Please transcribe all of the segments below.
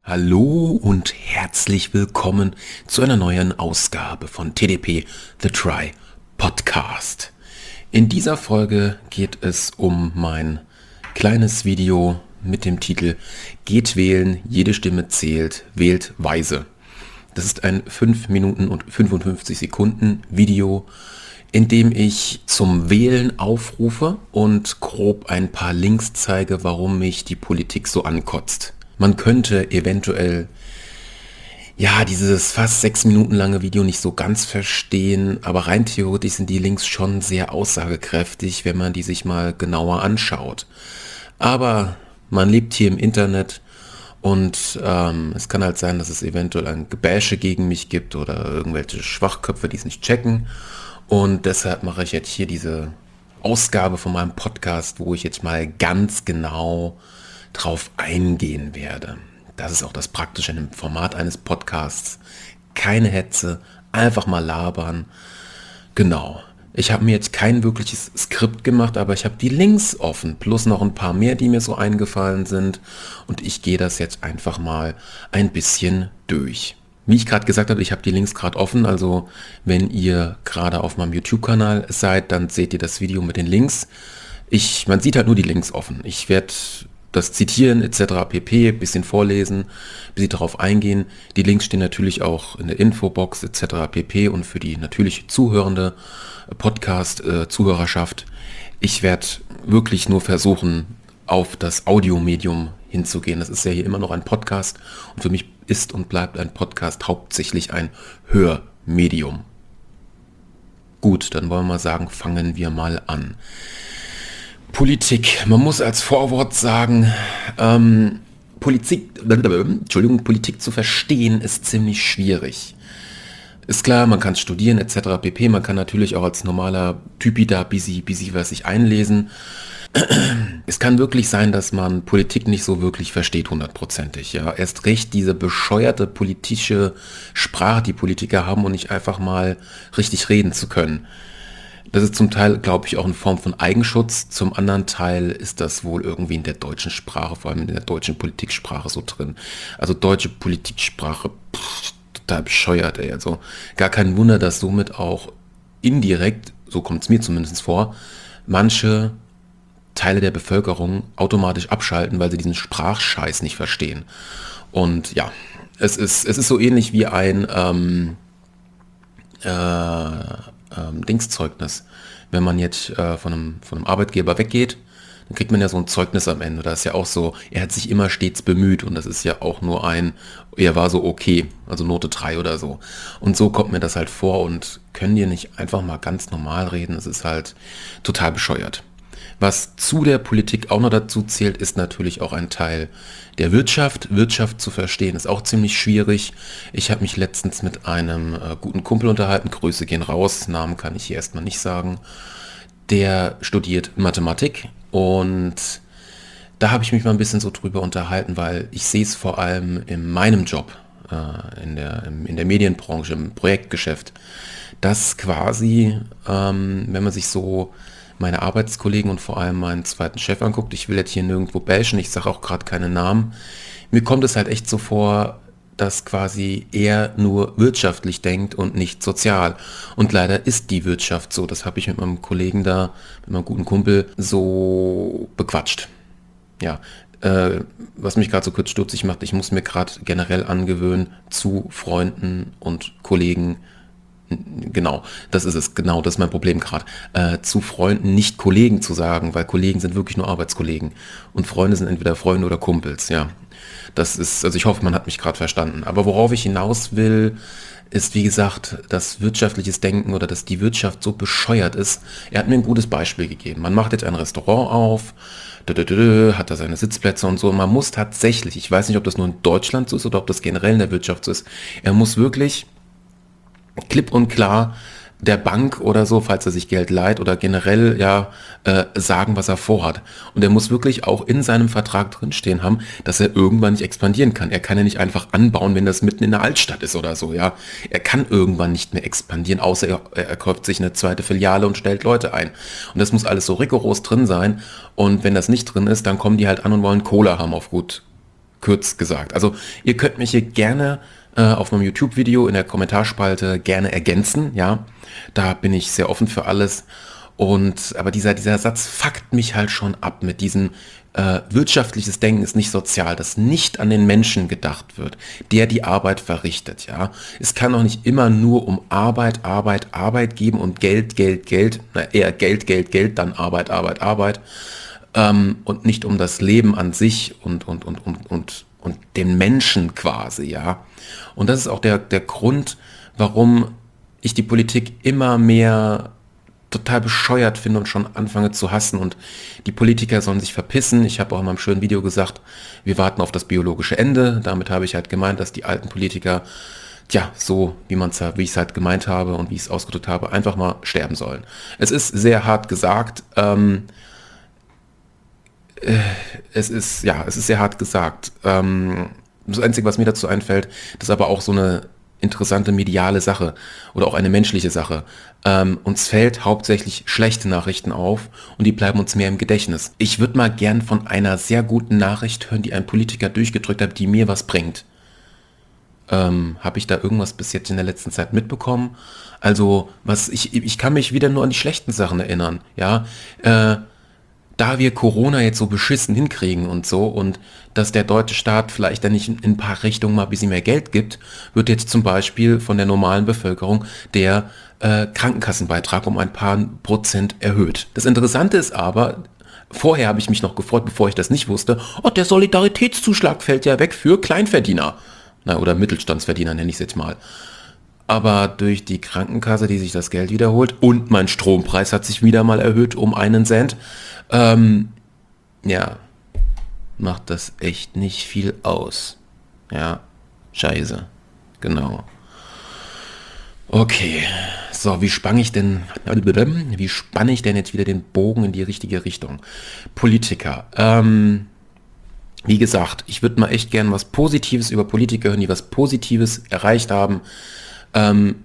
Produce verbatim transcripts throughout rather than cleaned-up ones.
Hallo und herzlich willkommen zu einer neuen Ausgabe von T D P The Try Podcast. In dieser Folge geht es um mein kleines Video mit dem Titel Geht wählen, jede Stimme zählt, wählt weise. Das ist ein fünf Minuten und fünfundfünfzig Sekunden Video, in dem ich zum Wählen aufrufe und grob ein paar Links zeige, warum mich die Politik so ankotzt. Man könnte eventuell ja dieses fast sechs Minuten lange Video nicht so ganz verstehen, aber rein theoretisch sind die Links schon sehr aussagekräftig, wenn man die sich mal genauer anschaut. Aber man lebt hier im Internet und ähm, es kann halt sein, dass es eventuell ein Gebäsche gegen mich gibt oder irgendwelche Schwachköpfe, die es nicht checken. Und deshalb mache ich jetzt hier diese Ausgabe von meinem Podcast, wo ich jetzt mal ganz genau drauf eingehen werde. Das ist auch das Praktische in dem Format eines Podcasts. Keine Hetze, einfach mal labern. Genau. Ich habe mir jetzt kein wirkliches Skript gemacht, aber ich habe die Links offen, plus noch ein paar mehr, die mir so eingefallen sind. Und ich gehe das jetzt einfach mal ein bisschen durch. Wie ich gerade gesagt habe, ich habe die Links gerade offen, also wenn ihr gerade auf meinem YouTube-Kanal seid, dann seht ihr das Video mit den Links. Ich, man sieht halt nur die Links offen. Ich werde das zitieren et cetera pp, bisschen vorlesen, bis sie darauf eingehen. Die Links stehen natürlich auch in der Infobox et cetera pp. Und für die natürlich zuhörende Podcast-Zuhörerschaft. Ich werde wirklich nur versuchen, auf das Audiomedium hinzugehen. Das ist ja hier immer noch ein Podcast und für mich ist und bleibt ein Podcast hauptsächlich ein Hörmedium. Gut, dann wollen wir mal sagen, fangen wir mal an. Politik. Man muss als Vorwort sagen, ähm, Politik, Entschuldigung, Politik zu verstehen ist ziemlich schwierig. Ist klar, man kann es studieren et cetera pp. Man kann natürlich auch als normaler Typi da busy, busy was sich einlesen. Es kann wirklich sein, dass man Politik nicht so wirklich versteht, hundertprozentig. Ja, erst recht diese bescheuerte politische Sprache, die Politiker haben und nicht einfach mal richtig reden zu können. Das ist zum Teil, glaube ich, auch eine Form von Eigenschutz. Zum anderen Teil ist das wohl irgendwie in der deutschen Sprache, vor allem in der deutschen Politiksprache so drin. Also deutsche Politiksprache, pff, total bescheuert, ey. Also gar kein Wunder, dass somit auch indirekt, so kommt es mir zumindest vor, manche Teile der Bevölkerung automatisch abschalten, weil sie diesen Sprachscheiß nicht verstehen. Und ja, es ist, es ist so ähnlich wie ein ähm, äh, ähm, Dingszeugnis. Wenn man jetzt äh, von, einem, von einem Arbeitgeber weggeht, dann kriegt man ja so ein Zeugnis am Ende. Da ist ja auch so, er hat sich immer stets bemüht und das ist ja auch nur ein, er war so okay, also Note drei oder so. Und so kommt mir das halt vor und können die nicht einfach mal ganz normal reden. Es ist halt total bescheuert. Was zu der Politik auch noch dazu zählt, ist natürlich auch ein Teil der Wirtschaft. Wirtschaft zu verstehen ist auch ziemlich schwierig. Ich habe mich letztens mit einem äh, guten Kumpel unterhalten, Grüße gehen raus, Namen kann ich hier erstmal nicht sagen. Der studiert Mathematik und da habe ich mich mal ein bisschen so drüber unterhalten, weil ich sehe es vor allem in meinem Job, äh, in der, in der Medienbranche, im Projektgeschäft, dass quasi, ähm, wenn man sich so meine Arbeitskollegen und vor allem meinen zweiten Chef anguckt, ich will jetzt hier nirgendwo bashen, ich sage auch gerade keine Namen, mir kommt es halt echt so vor, dass quasi er nur wirtschaftlich denkt und nicht sozial. Und leider ist die Wirtschaft so, das habe ich mit meinem Kollegen da, mit meinem guten Kumpel so bequatscht. Ja, äh, was mich gerade so kurz stutzig macht, ich muss mir gerade generell angewöhnen, zu Freunden und Kollegen, genau, das ist es, genau, das ist mein Problem gerade, äh, zu Freunden nicht Kollegen zu sagen, weil Kollegen sind wirklich nur Arbeitskollegen und Freunde sind entweder Freunde oder Kumpels, ja. Das ist, also ich hoffe, man hat mich gerade verstanden. Aber worauf ich hinaus will, ist, wie gesagt, dass wirtschaftliches Denken oder dass die Wirtschaft so bescheuert ist. Er hat mir ein gutes Beispiel gegeben. Man macht jetzt ein Restaurant auf, hat da seine Sitzplätze und so. Und man muss tatsächlich, ich weiß nicht, ob das nur in Deutschland so ist oder ob das generell in der Wirtschaft so ist, er muss wirklich klipp und klar der Bank oder so, falls er sich Geld leiht oder generell ja äh, sagen, was er vorhat. Und er muss wirklich auch in seinem Vertrag drinstehen haben, dass er irgendwann nicht expandieren kann. Er kann ja nicht einfach anbauen, wenn das mitten in der Altstadt ist oder so, ja. Er kann irgendwann nicht mehr expandieren, außer er, er kauft sich eine zweite Filiale und stellt Leute ein. Und das muss alles so rigoros drin sein. Und wenn das nicht drin ist, dann kommen die halt an und wollen Cola haben auf gut kurz gesagt. Also ihr könnt mich hier gerne äh, auf meinem YouTube-Video in der Kommentarspalte gerne ergänzen, ja. Da bin ich sehr offen für alles. Und aber dieser, dieser Satz fuckt mich halt schon ab mit diesem äh, wirtschaftliches Denken ist nicht sozial, dass nicht an den Menschen gedacht wird, der die Arbeit verrichtet, ja. Es kann doch nicht immer nur um Arbeit, Arbeit, Arbeit geben und Geld, Geld, Geld, na eher Geld, Geld, Geld, dann Arbeit, Arbeit, Arbeit ähm, und nicht um das Leben an sich und, und, und, und, und, und den Menschen quasi, ja. Und das ist auch der, der Grund, warum ich die Politik immer mehr total bescheuert finde und schon anfange zu hassen und die Politiker sollen sich verpissen. Ich habe auch in meinem schönen Video gesagt, wir warten auf das biologische Ende. Damit habe ich halt gemeint, dass die alten Politiker, tja, so wie man es wie ich es halt gemeint habe und wie ich es ausgedrückt habe, einfach mal sterben sollen. Es ist sehr hart gesagt. Ähm, äh, es ist, ja, es ist sehr hart gesagt. Ähm, das Einzige, was mir dazu einfällt, das ist aber auch so eine interessante mediale Sache oder auch eine menschliche Sache. Ähm, uns fällt hauptsächlich schlechte Nachrichten auf und die bleiben uns mehr im Gedächtnis. Ich würde mal gern von einer sehr guten Nachricht hören, die ein Politiker durchgedrückt hat, die mir was bringt. Ähm, habe ich da irgendwas bis jetzt in der letzten Zeit mitbekommen? Also, was ich, ich kann mich wieder nur an die schlechten Sachen erinnern, ja. Äh, da wir Corona jetzt so beschissen hinkriegen und so und dass der deutsche Staat vielleicht dann nicht in ein paar Richtungen mal ein bisschen mehr Geld gibt, wird jetzt zum Beispiel von der normalen Bevölkerung der äh, Krankenkassenbeitrag um ein paar Prozent erhöht. Das Interessante ist aber, vorher habe ich mich noch gefreut, bevor ich das nicht wusste, oh, der Solidaritätszuschlag fällt ja weg für Kleinverdiener. Na, oder Mittelstandsverdiener nenne ich es jetzt mal. Aber durch die Krankenkasse, die sich das Geld wiederholt und mein Strompreis hat sich wieder mal erhöht um einen Cent, ähm, ja, macht das echt nicht viel aus. Ja, scheiße. Genau. Okay. So, wie spann ich denn, wie spanne ich denn jetzt wieder den Bogen in die richtige Richtung? Politiker. Ähm, wie gesagt, ich würde mal echt gern was Positives über Politiker hören, die was Positives erreicht haben. Ähm,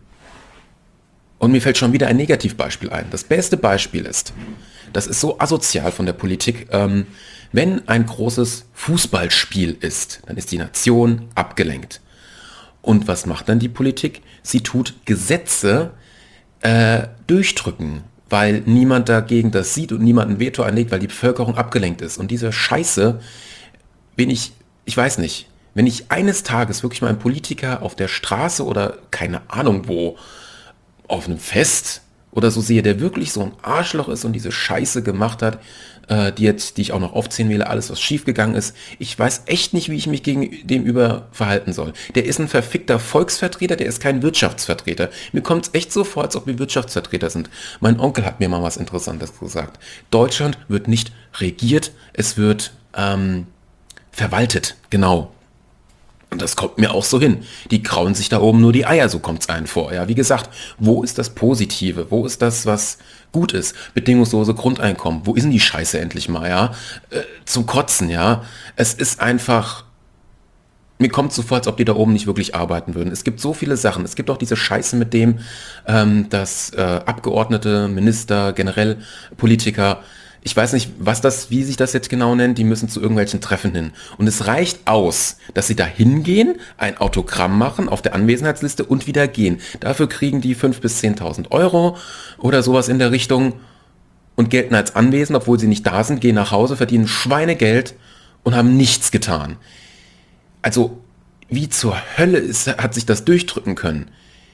und mir fällt schon wieder ein Negativbeispiel ein. Das beste Beispiel ist, das ist so asozial von der Politik, ähm, wenn ein großes Fußballspiel ist, dann ist die Nation abgelenkt. Und was macht dann die Politik? Sie tut Gesetze äh, durchdrücken, weil niemand dagegen das sieht und niemand ein Veto einlegt, weil die Bevölkerung abgelenkt ist. Und diese Scheiße bin ich, ich weiß nicht, wenn ich eines Tages wirklich mal einen Politiker auf der Straße oder keine Ahnung wo, auf einem Fest oder so sehe, der wirklich so ein Arschloch ist und diese Scheiße gemacht hat, äh, die jetzt, die ich auch noch aufzählen will, alles was schiefgegangen ist. Ich weiß echt nicht, wie ich mich gegen dem über verhalten soll. Der ist ein verfickter Volksvertreter, der ist kein Wirtschaftsvertreter. Mir kommt es echt so vor, als ob wir Wirtschaftsvertreter sind. Mein Onkel hat mir mal was Interessantes gesagt. Deutschland wird nicht regiert, es wird ähm, verwaltet, genau. Und das kommt mir auch so hin. Die krauen sich da oben nur die Eier, so kommt es einem vor. Ja, wie gesagt, wo ist das Positive? Wo ist das, was gut ist? Bedingungslose Grundeinkommen. Wo ist denn die Scheiße endlich mal, ja? Äh, zum Kotzen, ja? Es ist einfach, mir kommt so vor, als ob die da oben nicht wirklich arbeiten würden. Es gibt so viele Sachen. Es gibt auch diese Scheiße mit dem, ähm, dass äh, Abgeordnete, Minister, generell Politiker, ich weiß nicht, was das, wie sich das jetzt genau nennt, die müssen zu irgendwelchen Treffen hin. Und es reicht aus, dass sie da hingehen, ein Autogramm machen auf der Anwesenheitsliste und wieder gehen. Dafür kriegen die fünftausend bis zehntausend Euro oder sowas in der Richtung und gelten als anwesend, obwohl sie nicht da sind, gehen nach Hause, verdienen Schweinegeld und haben nichts getan. Also, wie zur Hölle ist, hat sich das durchdrücken können?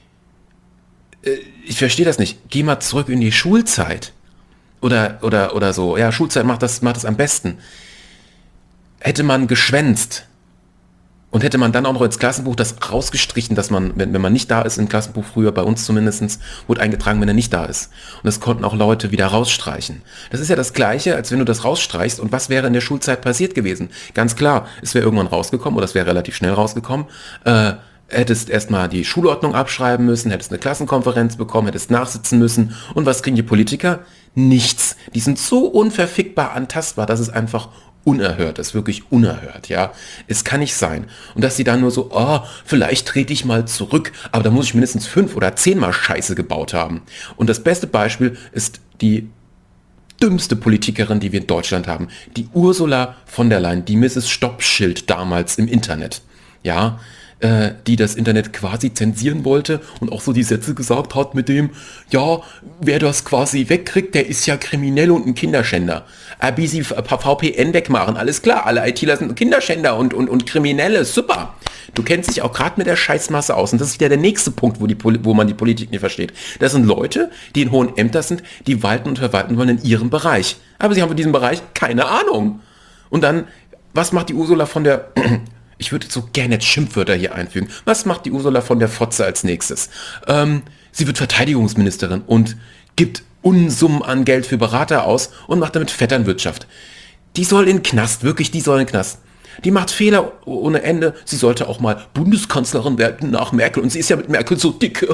Äh, ich verstehe das nicht. Geh mal zurück in die Schulzeit. Oder, oder, oder so. Ja, Schulzeit macht das, macht das am besten. Hätte man geschwänzt und hätte man dann auch noch ins Klassenbuch das rausgestrichen, dass man, wenn, wenn man nicht da ist, im Klassenbuch früher, bei uns zumindest, wurde eingetragen, wenn er nicht da ist. Und das konnten auch Leute wieder rausstreichen. Das ist ja das Gleiche, als wenn du das rausstreichst. Und was wäre in der Schulzeit passiert gewesen? Ganz klar, es wäre irgendwann rausgekommen, oder es wäre relativ schnell rausgekommen, äh, hättest erstmal die Schulordnung abschreiben müssen, hättest eine Klassenkonferenz bekommen, hättest nachsitzen müssen. Und was kriegen die Politiker? Nichts. Die sind so unverfickbar antastbar, dass es einfach unerhört ist, wirklich unerhört, ja. Es kann nicht sein. Und dass sie dann nur so, oh, vielleicht trete ich mal zurück, aber da muss ich mindestens fünf oder zehnmal Scheiße gebaut haben. Und das beste Beispiel ist die dümmste Politikerin, die wir in Deutschland haben. Die Ursula von der Leyen, die Misses Stoppschild damals im Internet. Ja, äh, die das Internet quasi zensieren wollte und auch so die Sätze gesagt hat mit dem, ja, wer das quasi wegkriegt, der ist ja kriminell und ein Kinderschänder. Aber sie V P N wegmachen, alles klar, alle ITler sind Kinderschänder und, und, und Kriminelle, super. Du kennst dich auch gerade mit der Scheißmasse aus und das ist wieder der nächste Punkt, wo, die, wo man die Politik nicht versteht. Das sind Leute, die in hohen Ämtern sind, die walten und verwalten wollen in ihrem Bereich. Aber sie haben von diesem Bereich keine Ahnung. Und dann, was macht die Ursula von der... Ich würde so gerne jetzt Schimpfwörter hier einfügen. Was macht die Ursula von der Fotze als nächstes? Ähm, sie wird Verteidigungsministerin und gibt Unsummen an Geld für Berater aus und macht damit Vetternwirtschaft. Die soll in den Knast, wirklich, die soll in den Knast. Die macht Fehler ohne Ende. Sie sollte auch mal Bundeskanzlerin werden nach Merkel. Und sie ist ja mit Merkel so dick.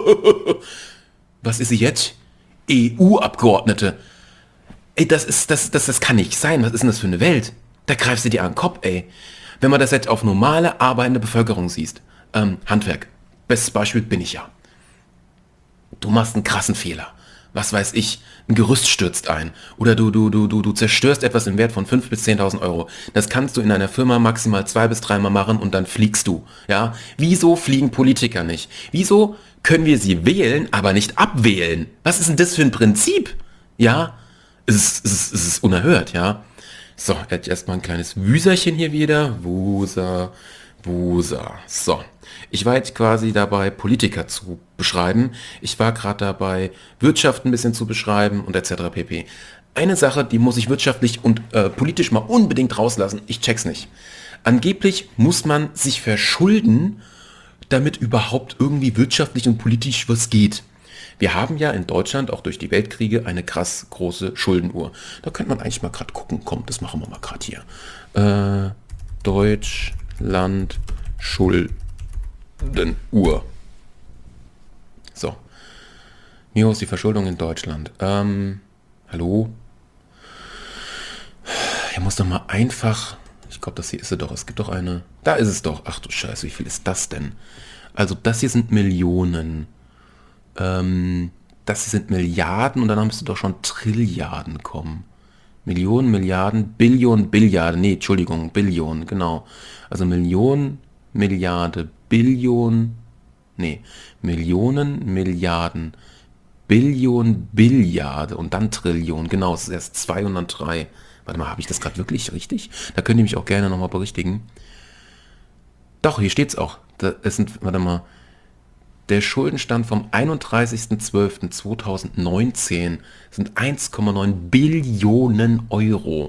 Was ist sie jetzt? E U-Abgeordnete. Ey, das ist, das, das, das kann nicht sein. Was ist denn das für eine Welt? Da greifst du dir an den Kopf, ey. Wenn man das jetzt auf normale, arbeitende Bevölkerung siehst, ähm, Handwerk, bestes Beispiel bin ich ja. Du machst einen krassen Fehler. Was weiß ich, ein Gerüst stürzt ein. Oder du, du, du, du, du zerstörst etwas im Wert von fünftausend bis zehntausend Euro. Das kannst du in einer Firma maximal zwei bis dreimal machen und dann fliegst du. Ja? Wieso fliegen Politiker nicht? Wieso können wir sie wählen, aber nicht abwählen? Was ist denn das für ein Prinzip? Ja, es ist, es ist, es ist unerhört, ja. So, jetzt erstmal ein kleines Wüserchen hier wieder. Wuser, Wuser. So, ich war jetzt quasi dabei, Politiker zu beschreiben. Ich war gerade dabei, Wirtschaft ein bisschen zu beschreiben und et cetera pp. Eine Sache, die muss ich wirtschaftlich und äh, politisch mal unbedingt rauslassen. Ich check's nicht. Angeblich muss man sich verschulden, damit überhaupt irgendwie wirtschaftlich und politisch was geht. Wir haben ja in Deutschland auch durch die Weltkriege eine krass große Schuldenuhr. Da könnte man eigentlich mal gerade gucken. Komm, das machen wir mal gerade hier. Äh, Deutschland Schuldenuhr. So. Wie hoch ist die Verschuldung in Deutschland? Ähm, hallo? Hier muss doch mal einfach... Ich glaube, das hier ist sie doch. Es gibt doch eine... Da ist es doch. Ach du Scheiße, wie viel ist das denn? Also das hier sind Millionen. Ähm, das sind Milliarden und dann müsste doch schon Trilliarden kommen. Millionen, Milliarden, Billionen, Billiarden. Nee, Entschuldigung, Billionen, genau. Also Millionen, Milliarde, Billionen, nee, Millionen, Milliarden, Billionen, Billiarde und dann Trillionen. Genau, es ist erst zweihundertdrei. Warte mal, habe ich das gerade wirklich richtig? Da könnt ihr mich auch gerne nochmal berichtigen. Doch, hier steht es auch. Da, es sind, warte mal, der Schuldenstand vom einunddreißigsten zwölften zweitausendneunzehn sind eins Komma neun Billionen Euro.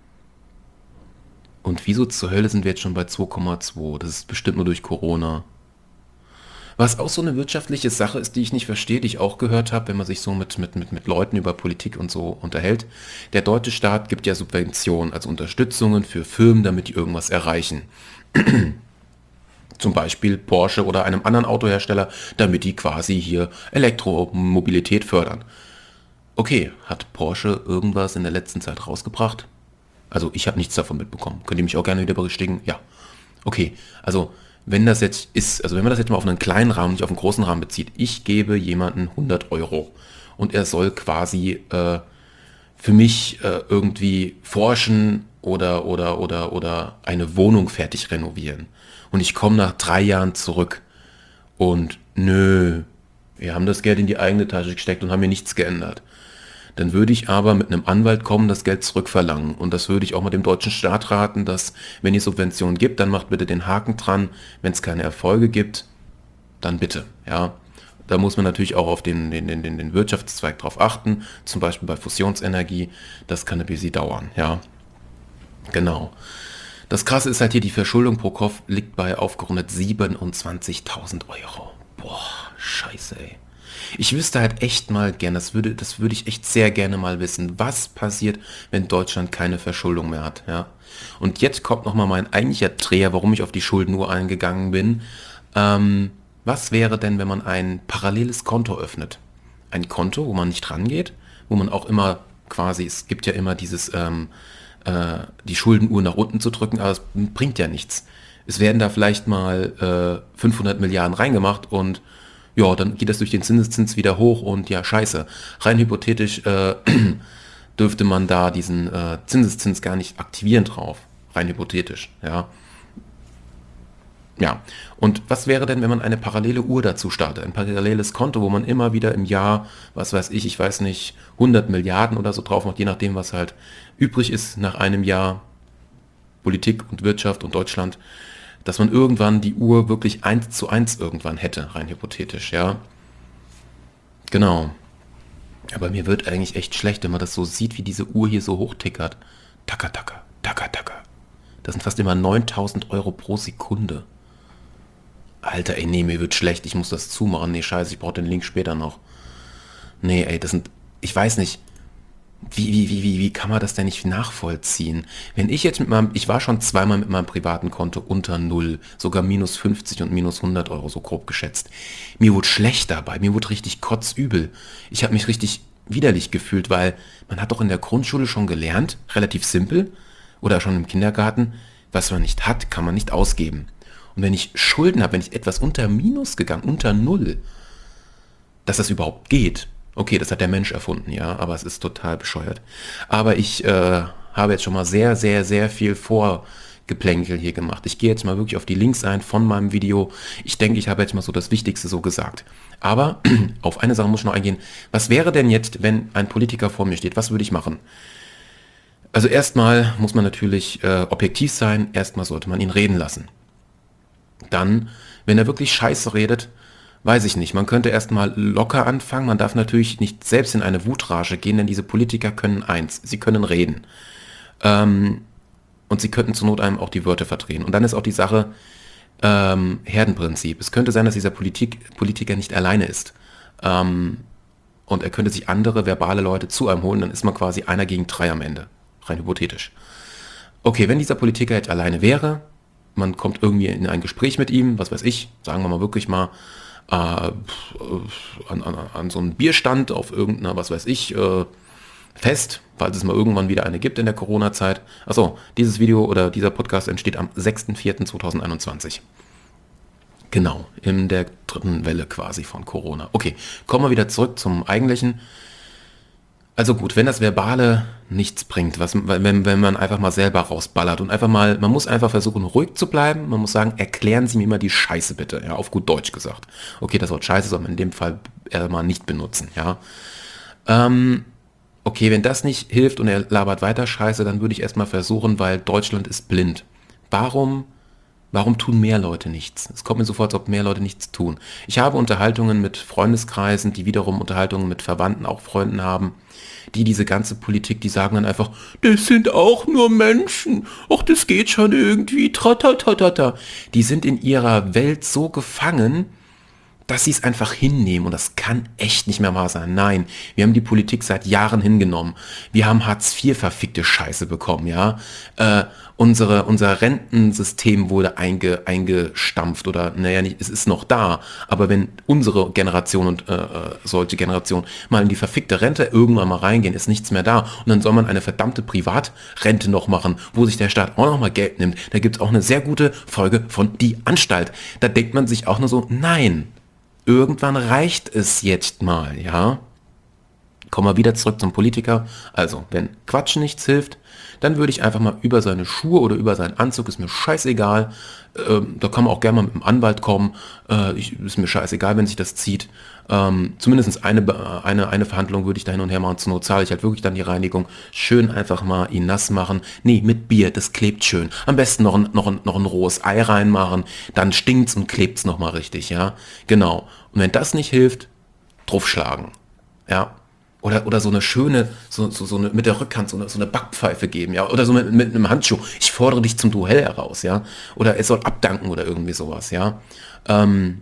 Und wieso zur Hölle sind wir jetzt schon bei zwei Komma zwei? Das ist bestimmt nur durch Corona. Was auch so eine wirtschaftliche Sache ist, die ich nicht verstehe, die ich auch gehört habe, wenn man sich so mit, mit, mit, mit Leuten über Politik und so unterhält. Der deutsche Staat gibt ja Subventionen, also Unterstützungen für Firmen, damit die irgendwas erreichen. Zum Beispiel Porsche oder einem anderen Autohersteller, damit die quasi hier Elektromobilität fördern. Okay, hat Porsche irgendwas in der letzten Zeit rausgebracht? Also ich habe nichts davon mitbekommen. Könnt ihr mich auch gerne wieder berichtigen? Ja. Okay, also wenn das jetzt ist, also wenn man das jetzt mal auf einen kleinen Rahmen, nicht auf einen großen Rahmen bezieht, ich gebe jemanden hundert Euro und er soll quasi äh, für mich äh, irgendwie forschen oder, oder, oder, oder eine Wohnung fertig renovieren. Und ich komme nach drei Jahren zurück und nö, wir haben das Geld in die eigene Tasche gesteckt und haben hier nichts geändert. Dann würde ich aber mit einem Anwalt kommen, das Geld zurückverlangen. Und das würde ich auch mit dem deutschen Staat raten, dass wenn ihr Subventionen gibt, dann macht bitte den Haken dran. Wenn es keine Erfolge gibt, dann bitte. Ja, da muss man natürlich auch auf den, den, den, den Wirtschaftszweig drauf achten. Zum Beispiel bei Fusionsenergie, das kann ein bisschen dauern. Ja, genau. Das Krasse ist halt hier, die Verschuldung pro Kopf liegt bei aufgerundet siebenundzwanzigtausend Euro. Boah, scheiße, ey. Ich wüsste halt echt mal gern, das würde, das würde ich echt sehr gerne mal wissen, was passiert, wenn Deutschland keine Verschuldung mehr hat, ja. Und jetzt kommt nochmal mein eigentlicher Dreher, warum ich auf die Schuldenuhr eingegangen bin. Ähm, was wäre denn, wenn man ein paralleles Konto öffnet? Ein Konto, wo man nicht rangeht, wo man auch immer quasi, es gibt ja immer dieses, ähm, die Schuldenuhr nach unten zu drücken, aber es bringt ja nichts. Es werden da vielleicht mal äh, fünfhundert Milliarden reingemacht und ja, dann geht das durch den Zinseszins wieder hoch und ja, scheiße. Rein hypothetisch, äh, dürfte man da diesen äh, Zinseszins gar nicht aktivieren drauf, rein hypothetisch, ja. Ja, und was wäre denn, wenn man eine parallele Uhr dazu startet, ein paralleles Konto, wo man immer wieder im Jahr, was weiß ich, ich weiß nicht, hundert Milliarden oder so drauf macht, je nachdem, was halt übrig ist nach einem Jahr Politik und Wirtschaft und Deutschland, dass man irgendwann die Uhr wirklich eins zu eins irgendwann hätte, rein hypothetisch, ja. Genau. Aber mir wird eigentlich echt schlecht, wenn man das so sieht, wie diese Uhr hier so hochtickert. Tacker, tacker, tacker, tacker. Das sind fast immer neuntausend Euro pro Sekunde. Alter, ey, nee, mir wird schlecht, ich muss das zumachen. Nee, scheiße, ich brauche den Link später noch. Nee, ey, das sind, ich weiß nicht, wie, wie, wie, wie, wie kann man das denn nicht nachvollziehen? Wenn ich jetzt mit meinem, ich war schon zweimal mit meinem privaten Konto unter Null, sogar minus fünfzig und minus hundert Euro, so grob geschätzt. Mir wurde schlecht dabei, mir wurde richtig kotzübel. Ich habe mich richtig widerlich gefühlt, weil man hat doch in der Grundschule schon gelernt, relativ simpel, oder schon im Kindergarten, was man nicht hat, kann man nicht ausgeben. Und wenn ich Schulden habe, wenn ich etwas unter Minus gegangen, unter Null, dass das überhaupt geht. Okay, das hat der Mensch erfunden, ja, aber es ist total bescheuert. Aber ich äh, habe jetzt schon mal sehr, sehr, sehr viel Vorgeplänkel hier gemacht. Ich gehe jetzt mal wirklich auf die Links ein von meinem Video. Ich denke, ich habe jetzt mal so das Wichtigste so gesagt. Aber auf eine Sache muss ich noch eingehen. Was wäre denn jetzt, wenn ein Politiker vor mir steht? Was würde ich machen? Also erstmal muss man natürlich äh, objektiv sein. Erstmal sollte man ihn reden lassen. Dann, wenn er wirklich Scheiße redet, weiß ich nicht. Man könnte erstmal locker anfangen. Man darf natürlich nicht selbst in eine Wutrage gehen, denn diese Politiker können eins. Sie können reden. Ähm, und sie könnten zur Not einem auch die Wörter verdrehen. Und dann ist auch die Sache ähm, Herdenprinzip. Es könnte sein, dass dieser Politik, Politiker nicht alleine ist. Ähm, und er könnte sich andere verbale Leute zu einem holen. Dann ist man quasi einer gegen drei am Ende. Rein hypothetisch. Okay, wenn dieser Politiker jetzt alleine wäre, man kommt irgendwie in ein Gespräch mit ihm, was weiß ich, sagen wir mal wirklich mal, äh, an, an, an so einem Bierstand auf irgendeiner, was weiß ich, äh, Fest, falls es mal irgendwann wieder eine gibt in der Corona-Zeit. Achso, dieses Video oder dieser Podcast entsteht am sechster vierter zweitausendeinundzwanzig. Genau, in der dritten Welle quasi von Corona. Okay, kommen wir wieder zurück zum Eigentlichen. Also gut, wenn das Verbale nichts bringt, was, wenn, wenn man einfach mal selber rausballert und einfach mal, man muss einfach versuchen, ruhig zu bleiben, man muss sagen, erklären Sie mir mal die Scheiße bitte, ja, auf gut Deutsch gesagt. Okay, das Wort Scheiße soll man in dem Fall eher mal nicht benutzen, ja. Ähm, okay, wenn das nicht hilft und er labert weiter Scheiße, dann würde ich erstmal versuchen, weil Deutschland ist blind. Warum Warum tun mehr Leute nichts? Es kommt mir so vor, als ob mehr Leute nichts tun. Ich habe Unterhaltungen mit Freundeskreisen, die wiederum Unterhaltungen mit Verwandten, auch Freunden haben, die diese ganze Politik, die sagen dann einfach, das sind auch nur Menschen, ach, das geht schon irgendwie, tratatatata. Die sind in ihrer Welt so gefangen, dass sie es einfach hinnehmen und das kann echt nicht mehr wahr sein. Nein, wir haben die Politik seit Jahren hingenommen. Wir haben Hartz vier verfickte Scheiße bekommen, ja. Äh, unsere, unser Rentensystem wurde einge, eingestampft oder, naja, nicht, es ist noch da. Aber wenn unsere Generation und äh, solche Generation mal in die verfickte Rente irgendwann mal reingehen, ist nichts mehr da. Und dann soll man eine verdammte Privatrente noch machen, wo sich der Staat auch noch mal Geld nimmt. Da gibt es auch eine sehr gute Folge von Die Anstalt. Da denkt man sich auch nur so, nein. Irgendwann reicht es jetzt mal, ja. Kommen wir wieder zurück zum Politiker. Also, wenn Quatschen nichts hilft, dann würde ich einfach mal über seine Schuhe oder über seinen Anzug, ist mir scheißegal, ähm, da kann man auch gerne mal mit dem Anwalt kommen, äh, ich, ist mir scheißegal, wenn sich das zieht. Ähm, zumindest eine, eine, eine Verhandlung würde ich da hin und her machen, zur Not zahle ich halt wirklich dann die Reinigung. Schön einfach mal ihn nass machen. Nee, mit Bier, das klebt schön. Am besten noch ein, noch ein, noch ein rohes Ei reinmachen, dann stinkt's und klebt's nochmal richtig, ja. Genau. Und wenn das nicht hilft, draufschlagen, ja. Oder, oder so eine schöne, so, so, so eine, mit der Rückhand so eine, so eine Backpfeife geben, ja, oder so mit, mit einem Handschuh. Ich fordere dich zum Duell heraus, ja, oder es soll abdanken oder irgendwie sowas, ja. Ähm,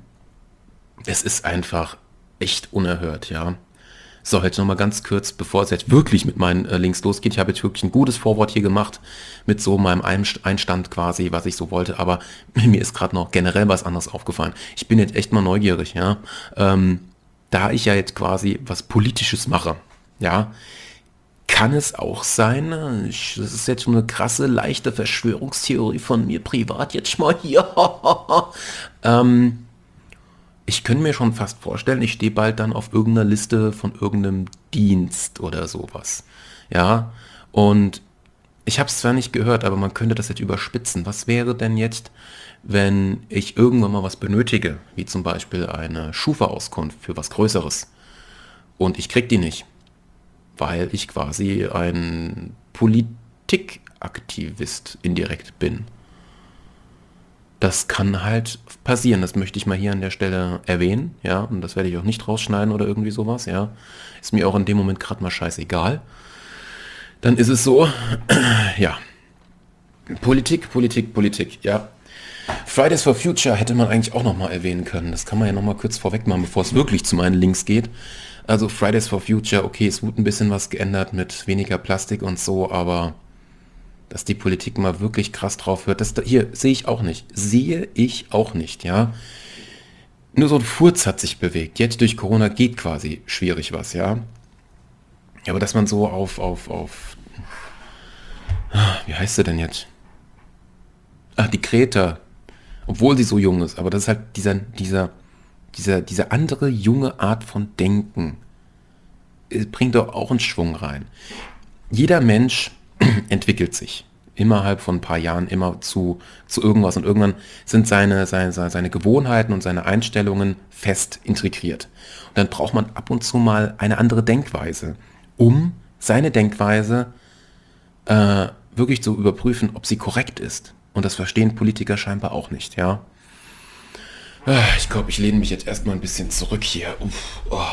es ist einfach echt unerhört, ja. So, jetzt nochmal ganz kurz, bevor es jetzt wirklich mit meinen äh, Links losgeht. Ich habe jetzt wirklich ein gutes Vorwort hier gemacht, mit so meinem Einstand quasi, was ich so wollte, aber mir ist gerade noch generell was anderes aufgefallen. Ich bin jetzt echt mal neugierig, ja. Ähm, da ich ja jetzt quasi was Politisches mache, ja, kann es auch sein, ich, das ist jetzt so eine krasse, leichte Verschwörungstheorie von mir privat jetzt mal hier, ähm, ich könnte mir schon fast vorstellen, ich stehe bald dann auf irgendeiner Liste von irgendeinem Dienst oder sowas. Ja, und ich habe es zwar nicht gehört, aber man könnte das jetzt überspitzen. Was wäre denn jetzt, wenn ich irgendwann mal was benötige, wie zum Beispiel eine Schufa-Auskunft für was Größeres und ich krieg die nicht, weil ich quasi ein Politikaktivist indirekt bin. Das kann halt passieren, das möchte ich mal hier an der Stelle erwähnen, ja, und das werde ich auch nicht rausschneiden oder irgendwie sowas, ja. Ist mir auch in dem Moment gerade mal scheißegal. Dann ist es so, ja. Politik, Politik, Politik, ja. Fridays for Future hätte man eigentlich auch nochmal erwähnen können. Das kann man ja nochmal kurz vorweg machen, bevor es wirklich zu meinen Links geht. Also Fridays for Future, okay, es wurde ein bisschen was geändert mit weniger Plastik und so, aber dass die Politik mal wirklich krass drauf hört, das hier sehe ich auch nicht. Sehe ich auch nicht, ja. Nur so ein Furz hat sich bewegt. Jetzt durch Corona geht quasi schwierig was, ja. Aber dass man so auf, auf, auf, wie heißt sie denn jetzt? Ah, die Greta, obwohl sie so jung ist, aber das ist halt dieser, dieser, dieser, diese andere junge Art von Denken. Es bringt doch auch einen Schwung rein. Jeder Mensch entwickelt sich innerhalb von ein paar Jahren immer zu, zu irgendwas und irgendwann sind seine, seine, seine Gewohnheiten und seine Einstellungen fest integriert. Und dann braucht man ab und zu mal eine andere Denkweise, um seine Denkweise äh, wirklich zu überprüfen, ob sie korrekt ist. Und das verstehen Politiker scheinbar auch nicht, ja. Ich glaube, ich lehne mich jetzt erstmal ein bisschen zurück hier. Uff, oh.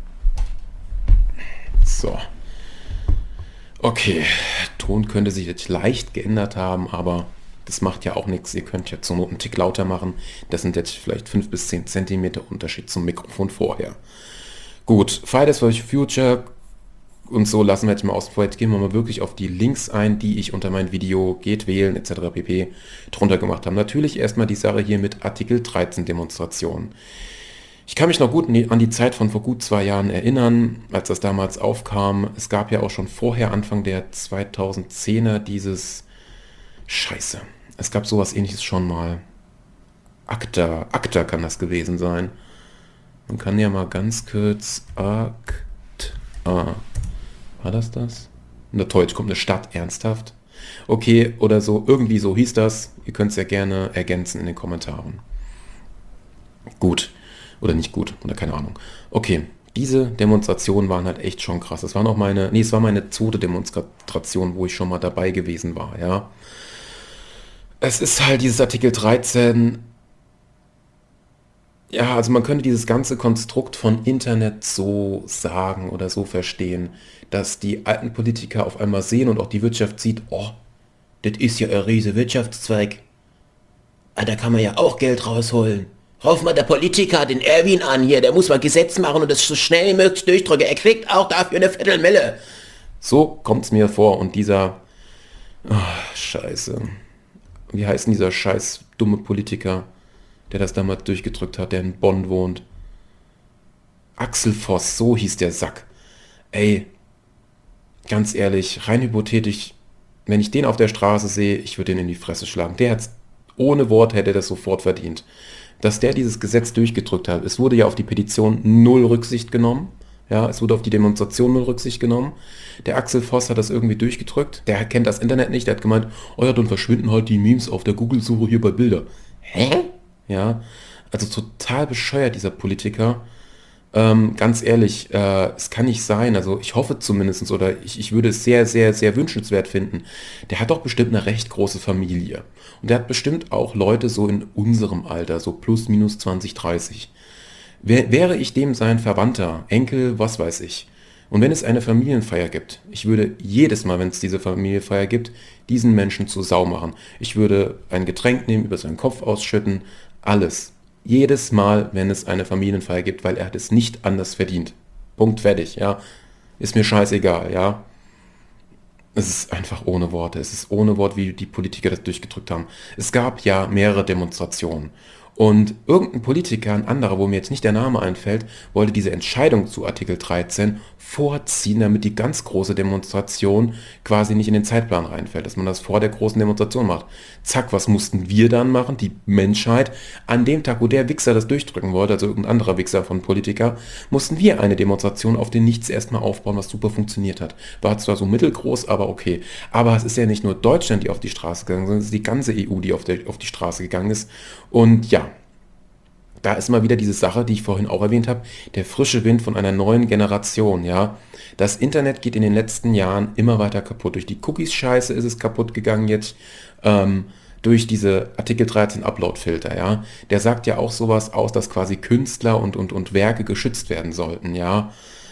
So. Okay, Ton könnte sich jetzt leicht geändert haben, aber das macht ja auch nichts. Ihr könnt ja zur Not einen Tick lauter machen. Das sind jetzt vielleicht fünf bis zehn Zentimeter Unterschied zum Mikrofon vorher. Gut, Fridays for Future und so lassen wir jetzt mal außen vor. Jetzt gehen wir mal wirklich auf die Links ein, die ich unter mein Video geht wählen et cetera pp. drunter gemacht habe. Natürlich erstmal die Sache hier mit Artikel dreizehn Demonstrationen. Ich kann mich noch gut an die Zeit von vor gut zwei Jahren erinnern, als das damals aufkam. Es gab ja auch schon vorher, Anfang der zweitausendzehner, dieses Scheiße. Es gab sowas ähnliches schon mal. ACTA, ACTA kann das gewesen sein. Man kann ja mal ganz kurz ACTA. War das das? Na toll, jetzt kommt eine Stadt, ernsthaft? Okay, oder so, irgendwie so hieß das. Ihr könnt es ja gerne ergänzen in den Kommentaren. Gut. Oder nicht gut, oder keine Ahnung. Okay, diese Demonstrationen waren halt echt schon krass. Das war noch meine, nee, es war meine zweite Demonstration, wo ich schon mal dabei gewesen war, ja. Es ist halt dieses Artikel dreizehn. Ja, also man könnte dieses ganze Konstrukt von Internet so sagen oder so verstehen, dass die alten Politiker auf einmal sehen und auch die Wirtschaft sieht, oh, das ist ja ein riese Wirtschaftszweig. Ah, da kann man ja auch Geld rausholen. Ruf mal der Politiker, den Erwin an hier, der muss mal Gesetz machen und das so schnell wie möglich durchdrücken. Er kriegt auch dafür eine Viertelmille. So kommt's mir vor und dieser, oh, scheiße, wie heißt denn dieser scheiß dumme Politiker, der das damals durchgedrückt hat, der in Bonn wohnt? Axel Voss, so hieß der Sack. Ey, ganz ehrlich, rein hypothetisch, wenn ich den auf der Straße sehe, ich würde ihn in die Fresse schlagen. Der hat's, ohne Wort hätte er das sofort verdient. Dass der dieses Gesetz durchgedrückt hat. Es wurde ja auf die Petition null Rücksicht genommen. Ja, es wurde auf die Demonstration null Rücksicht genommen. Der Axel Voss hat das irgendwie durchgedrückt. Der kennt das Internet nicht. Der hat gemeint, oh ja, dann verschwinden halt die Memes auf der Google-Suche hier bei Bilder. Hä? Ja, also total bescheuert, dieser Politiker. Ähm, ganz ehrlich, äh, es kann nicht sein. Also ich hoffe zumindest, oder ich, ich würde es sehr, sehr, sehr wünschenswert finden. Der hat doch bestimmt eine recht große Familie. Und der hat bestimmt auch Leute so in unserem Alter, so plus minus zwanzig, dreißig. Wär, wäre ich dem sein Verwandter, Enkel, was weiß ich. Und wenn es eine Familienfeier gibt, ich würde jedes Mal, wenn es diese Familienfeier gibt, diesen Menschen zur Sau machen. Ich würde ein Getränk nehmen, über seinen Kopf ausschütten, alles. Jedes Mal, wenn es eine Familienfeier gibt, weil er hat es nicht anders verdient. Punkt, fertig, ja. Ist mir scheißegal, ja. Es ist einfach ohne Worte. Es ist ohne Wort, wie die Politiker das durchgedrückt haben. Es gab ja mehrere Demonstrationen. Und irgendein Politiker, ein anderer, wo mir jetzt nicht der Name einfällt, wollte diese Entscheidung zu Artikel dreizehn vorziehen, damit die ganz große Demonstration quasi nicht in den Zeitplan reinfällt, dass man das vor der großen Demonstration macht. Zack, was mussten wir dann machen? Die Menschheit. An dem Tag, wo der Wichser das durchdrücken wollte, also irgendein anderer Wichser von Politiker, mussten wir eine Demonstration auf den Nichts erstmal aufbauen, was super funktioniert hat. War zwar so mittelgroß, aber okay. Aber es ist ja nicht nur Deutschland, die auf die Straße gegangen ist, sondern es ist die ganze E U, die auf, der, auf die Straße gegangen ist. Und ja, da ist mal wieder diese Sache, die ich vorhin auch erwähnt habe, der frische Wind von einer neuen Generation, ja. Das Internet geht in den letzten Jahren immer weiter kaputt. Durch die Cookies-Scheiße ist es kaputt gegangen jetzt, ähm, durch diese Artikel dreizehn Upload-Filter, ja. Der sagt ja auch sowas aus, dass quasi Künstler und, und, und Werke geschützt werden sollten, ja.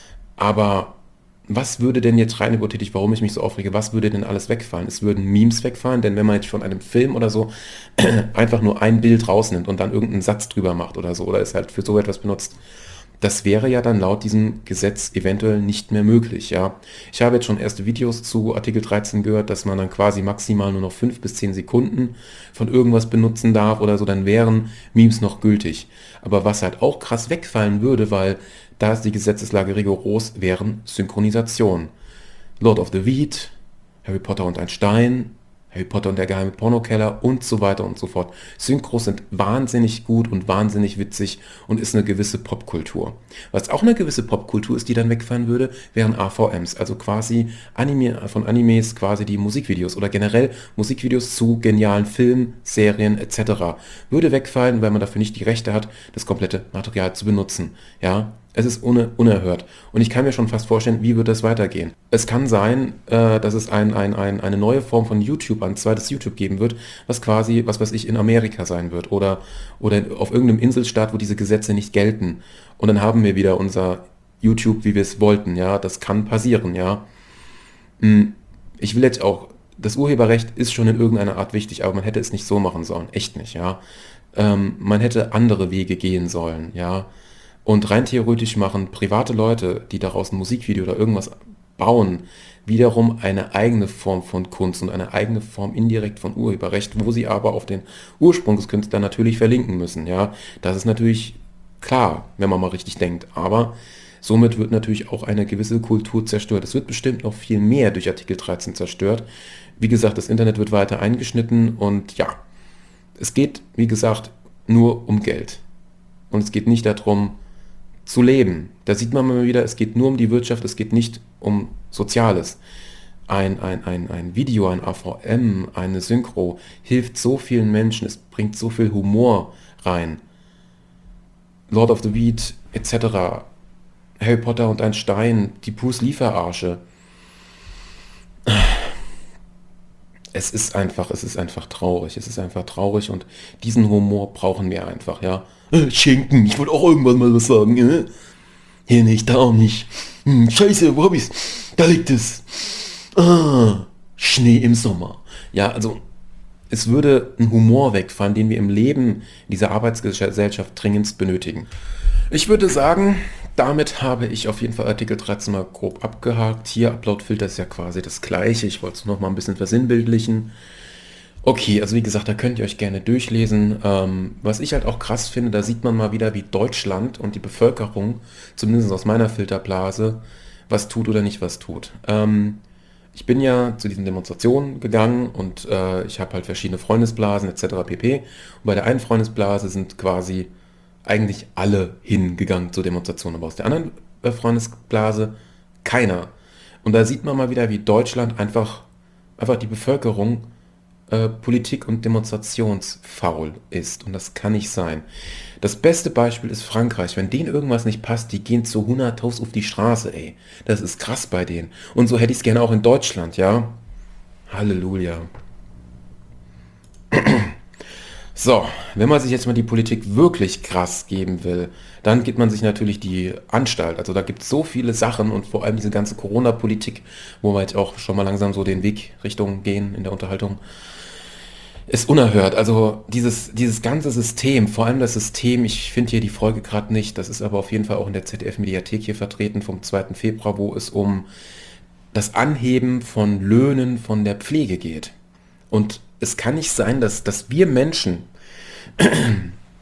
Aber was würde denn jetzt rein hypothetisch, warum ich mich so aufrege, was würde denn alles wegfallen? Es würden Memes wegfallen, denn wenn man jetzt von einem Film oder so einfach nur ein Bild rausnimmt und dann irgendeinen Satz drüber macht oder so, oder es halt für so etwas benutzt, das wäre ja dann laut diesem Gesetz eventuell nicht mehr möglich, ja. Ich habe jetzt schon erste Videos zu Artikel dreizehn gehört, dass man dann quasi maximal nur noch fünf bis zehn Sekunden von irgendwas benutzen darf oder so, dann wären Memes noch gültig. Aber was halt auch krass wegfallen würde, weil da ist die Gesetzeslage rigoros, wären Synchronisation. Lord of the Weed, Harry Potter und ein Stein, Harry Potter und der geheime Pornokeller und so weiter und so fort. Synchros sind wahnsinnig gut und wahnsinnig witzig und ist eine gewisse Popkultur. Was auch eine gewisse Popkultur ist, die dann wegfallen würde, wären A V Ms, also quasi Anime, von Animes quasi die Musikvideos oder generell Musikvideos zu genialen Filmen, Serien et cetera. Würde wegfallen, weil man dafür nicht die Rechte hat, das komplette Material zu benutzen. Ja, es ist une, unerhört. Und ich kann mir schon fast vorstellen, wie wird das weitergehen. Es kann sein, äh, dass es ein, ein, ein, eine neue Form von YouTube, ein zweites YouTube geben wird, was quasi, was weiß ich, in Amerika sein wird oder, oder auf irgendeinem Inselstaat, wo diese Gesetze nicht gelten. Und dann haben wir wieder unser YouTube, wie wir es wollten. Ja, das kann passieren, ja. Ich will jetzt auch, das Urheberrecht ist schon in irgendeiner Art wichtig, aber man hätte es nicht so machen sollen. Echt nicht, ja. Ähm, man hätte andere Wege gehen sollen, ja. Und rein theoretisch machen private Leute, die daraus ein Musikvideo oder irgendwas bauen, wiederum eine eigene Form von Kunst und eine eigene Form indirekt von Urheberrecht, wo sie aber auf den Ursprungskünstler natürlich verlinken müssen. Ja, das ist natürlich klar, wenn man mal richtig denkt. Aber somit wird natürlich auch eine gewisse Kultur zerstört. Es wird bestimmt noch viel mehr durch Artikel dreizehn zerstört. Wie gesagt, das Internet wird weiter eingeschnitten und ja, es geht, wie gesagt, nur um Geld. Und es geht nicht darum, zu leben. Da sieht man mal wieder, es geht nur um die Wirtschaft, es geht nicht um Soziales. Ein, ein, ein, ein Video, ein A V M, eine Synchro hilft so vielen Menschen, es bringt so viel Humor rein. Lord of the Weed et cetera. Harry Potter und ein Stein, die Bruce Lee-Verarsche. Es ist einfach, es ist einfach traurig, es ist einfach traurig und diesen Humor brauchen wir einfach, ja. Äh, Schinken, ich wollte auch irgendwann mal was sagen, äh? Hier nicht, da auch nicht. Hm, scheiße, wo hab ich's? Da liegt es. Ah, Schnee im Sommer. Ja, also, es würde ein Humor wegfallen, den wir im Leben dieser Arbeitsgesellschaft dringendst benötigen. Ich würde sagen, damit habe ich auf jeden Fall Artikel dreizehn mal grob abgehakt. Hier, Upload-Filter ist ja quasi das gleiche. Ich wollte es noch mal ein bisschen versinnbildlichen. Okay, also wie gesagt, da könnt ihr euch gerne durchlesen. Ähm, was ich halt auch krass finde, da sieht man mal wieder, wie Deutschland und die Bevölkerung, zumindest aus meiner Filterblase, was tut oder nicht was tut. Ähm, ich bin ja zu diesen Demonstrationen gegangen und äh, ich habe halt verschiedene Freundesblasen et cetera pp. Und bei der einen Freundesblase sind quasi eigentlich alle hingegangen zur Demonstration, aber aus der anderen äh, Freundesblase keiner. Und da sieht man mal wieder, wie Deutschland einfach, einfach die Bevölkerung äh, Politik- und demonstrationsfaul ist. Und das kann nicht sein. Das beste Beispiel ist Frankreich. Wenn denen irgendwas nicht passt, die gehen zu hunderttausend auf die Straße, ey. Das ist krass bei denen. Und so hätte ich es gerne auch in Deutschland, ja. Halleluja. So, wenn man sich jetzt mal die Politik wirklich krass geben will, dann gibt man sich natürlich die Anstalt. Also da gibt es so viele Sachen und vor allem diese ganze Corona-Politik, wo wir jetzt auch schon mal langsam so den Weg Richtung gehen in der Unterhaltung, ist unerhört. Also dieses, dieses ganze System, vor allem das System, ich finde hier die Folge gerade nicht, das ist aber auf jeden Fall auch in der Z D F-Mediathek hier vertreten vom zweiten Februar, wo es um das Anheben von Löhnen von der Pflege geht. Und es kann nicht sein, dass, dass wir Menschen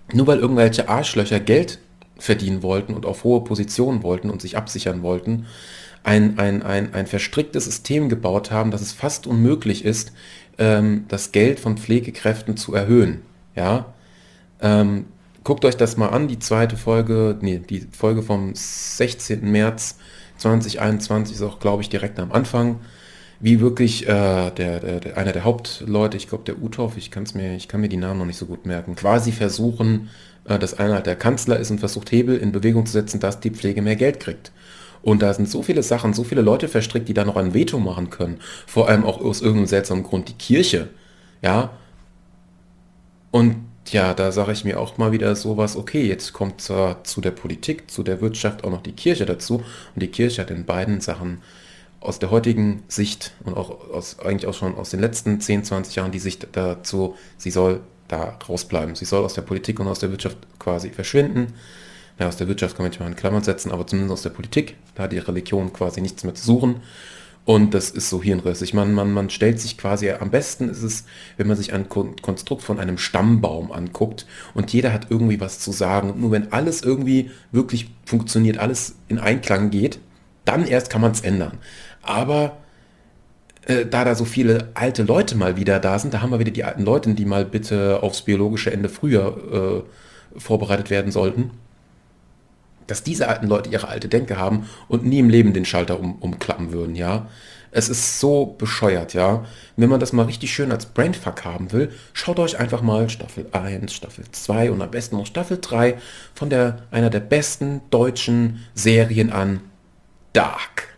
Nur weil irgendwelche Arschlöcher Geld verdienen wollten und auf hohe Positionen wollten und sich absichern wollten, ein, ein, ein, ein verstricktes System gebaut haben, dass es fast unmöglich ist, ähm, das Geld von Pflegekräften zu erhöhen. Ja? Ähm, guckt euch das mal an, die zweite Folge, nee, die Folge vom sechzehnten März zweitausendeinundzwanzig ist auch, glaube ich, direkt am Anfang, wie wirklich äh, der, der, der, einer der Hauptleute, ich glaube der Uthoff, ich kann's mir, ich kann mir die Namen noch nicht so gut merken, quasi versuchen, äh, dass einer halt der Kanzler ist und versucht Hebel in Bewegung zu setzen, dass die Pflege mehr Geld kriegt. Und da sind so viele Sachen, so viele Leute verstrickt, die da noch ein Veto machen können. Vor allem auch aus irgendeinem seltsamen Grund die Kirche. Ja, und ja, da sage ich mir auch mal wieder sowas, okay, jetzt kommt zwar zu der Politik, zu der Wirtschaft auch noch die Kirche dazu. Und die Kirche hat in beiden Sachen aus der heutigen Sicht und auch aus, eigentlich auch schon aus den letzten zehn, zwanzig Jahren die Sicht dazu, sie soll da rausbleiben. Sie soll aus der Politik und aus der Wirtschaft quasi verschwinden. Ja, aus der Wirtschaft kann man nicht mal in Klammern setzen, aber zumindest aus der Politik, da hat die Religion quasi nichts mehr zu suchen. Und das ist so hirnrissig. Man, man, man stellt sich quasi, am besten ist es, wenn man sich ein Kon- Konstrukt von einem Stammbaum anguckt und jeder hat irgendwie was zu sagen. Und nur wenn alles irgendwie wirklich funktioniert, alles in Einklang geht, dann erst kann man es ändern. Aber äh, da da so viele alte Leute mal wieder da sind, da haben wir wieder die alten Leute, die mal bitte aufs biologische Ende früher äh, vorbereitet werden sollten, dass diese alten Leute ihre alte Denke haben und nie im Leben den Schalter um, umklappen würden, ja. Es ist so bescheuert, ja. Wenn man das mal richtig schön als Brainfuck haben will, schaut euch einfach mal Staffel eins, Staffel zwei und am besten noch Staffel drei von der, einer der besten deutschen Serien an, Dark.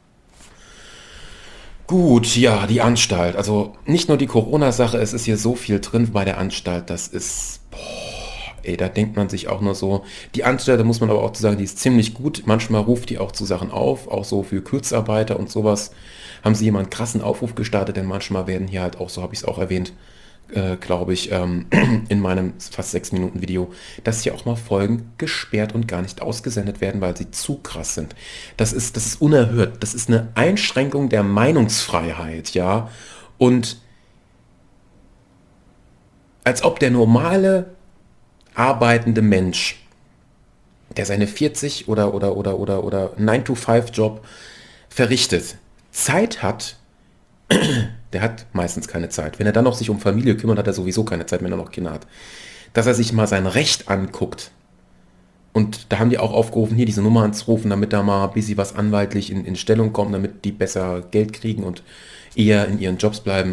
Gut, ja, die Anstalt. Also nicht nur die Corona-Sache, es ist hier so viel drin bei der Anstalt, das ist, ey, da denkt man sich auch nur so. Die Anstalt, da muss man aber auch zu sagen, die ist ziemlich gut. Manchmal ruft die auch zu Sachen auf, auch so für Kurzarbeiter und sowas. Haben sie jemanden krassen Aufruf gestartet, denn manchmal werden hier halt auch, so habe ich es auch erwähnt, äh, glaube ich, ähm, in meinem fast sechs Minuten Video, dass hier auch mal Folgen gesperrt und gar nicht ausgesendet werden, weil sie zu krass sind. Das ist, das ist unerhört. Das ist eine Einschränkung der Meinungsfreiheit, ja. Und als ob der normale arbeitende Mensch, der seine vierzig oder oder oder oder oder nine to five Job verrichtet, Zeit hat, der hat meistens keine Zeit. Wenn er dann noch sich um Familie kümmert, hat er sowieso keine Zeit, wenn er noch Kinder hat. Dass er sich mal sein Recht anguckt. Und da haben die auch aufgerufen, hier diese Nummer anzurufen, damit da mal ein bisschen was anwaltlich in, in Stellung kommt, damit die besser Geld kriegen und eher in ihren Jobs bleiben.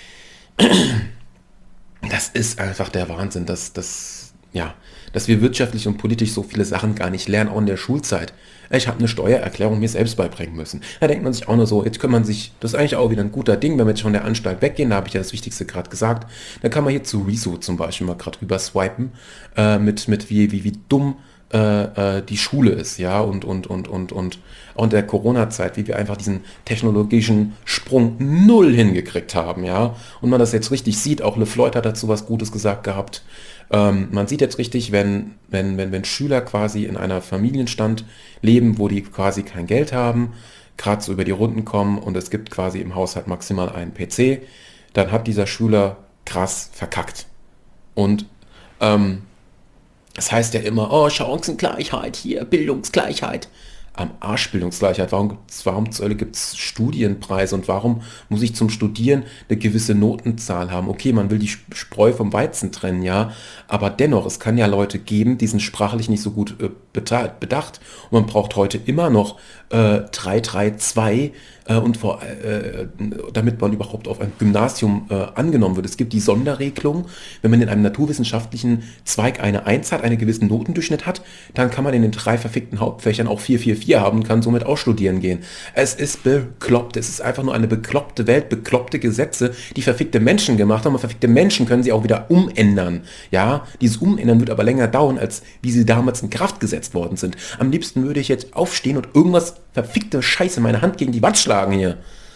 Das ist einfach der Wahnsinn, dass, dass, ja, dass wir wirtschaftlich und politisch so viele Sachen gar nicht lernen, auch in der Schulzeit. Ich habe eine Steuererklärung mir selbst beibringen müssen. Da denkt man sich auch nur so, jetzt kann man sich, das ist eigentlich auch wieder ein guter Ding, wenn wir jetzt von der Anstalt weggehen, da habe ich ja das Wichtigste gerade gesagt, dann kann man hier zu Rezo zum Beispiel mal gerade rüber swipen, äh, mit, mit wie, wie, wie dumm äh, äh, die Schule ist, ja, und, und, und, und, und auch in der Corona-Zeit, wie wir einfach diesen technologischen Sprung null hingekriegt haben, ja, und man das jetzt richtig sieht, auch LeFloid hat dazu was Gutes gesagt gehabt. Ähm, man sieht jetzt richtig, wenn, wenn, wenn, wenn Schüler quasi in einer Familienstand leben, wo die quasi kein Geld haben, gerade so über die Runden kommen und es gibt quasi im Haushalt maximal einen P C, dann hat dieser Schüler krass verkackt. Und ähm, das heißt ja immer, oh, Chancengleichheit hier, Bildungsgleichheit. Am Arsch Bildungsgleichheit. Warum, gibt's, warum zur Hölle gibt es Studienpreise und warum muss ich zum Studieren eine gewisse Notenzahl haben? Okay, man will die Spreu vom Weizen trennen, ja, aber dennoch, es kann ja Leute geben, die sind sprachlich nicht so gut äh, bedacht und man braucht heute immer noch äh, drei drei zwei äh, und vor, äh, damit man überhaupt auf ein Gymnasium äh, angenommen wird. Es gibt die Sonderregelung, wenn man in einem naturwissenschaftlichen Zweig eine eins hat, einen gewissen Notendurchschnitt hat, dann kann man in den drei verfickten Hauptfächern auch vier vier vier haben und kann somit auch studieren gehen. Es ist bekloppt, es ist einfach nur eine bekloppte Welt, bekloppte Gesetze, die verfickte Menschen gemacht haben und verfickte Menschen können sie auch wieder umändern. Ja, dieses Umändern wird aber länger dauern, als wie sie damals in Kraft gesetzt worden sind. Am liebsten würde ich jetzt aufstehen und irgendwas verfickte Scheiße meine Hand gegen die Wand schlagen hier.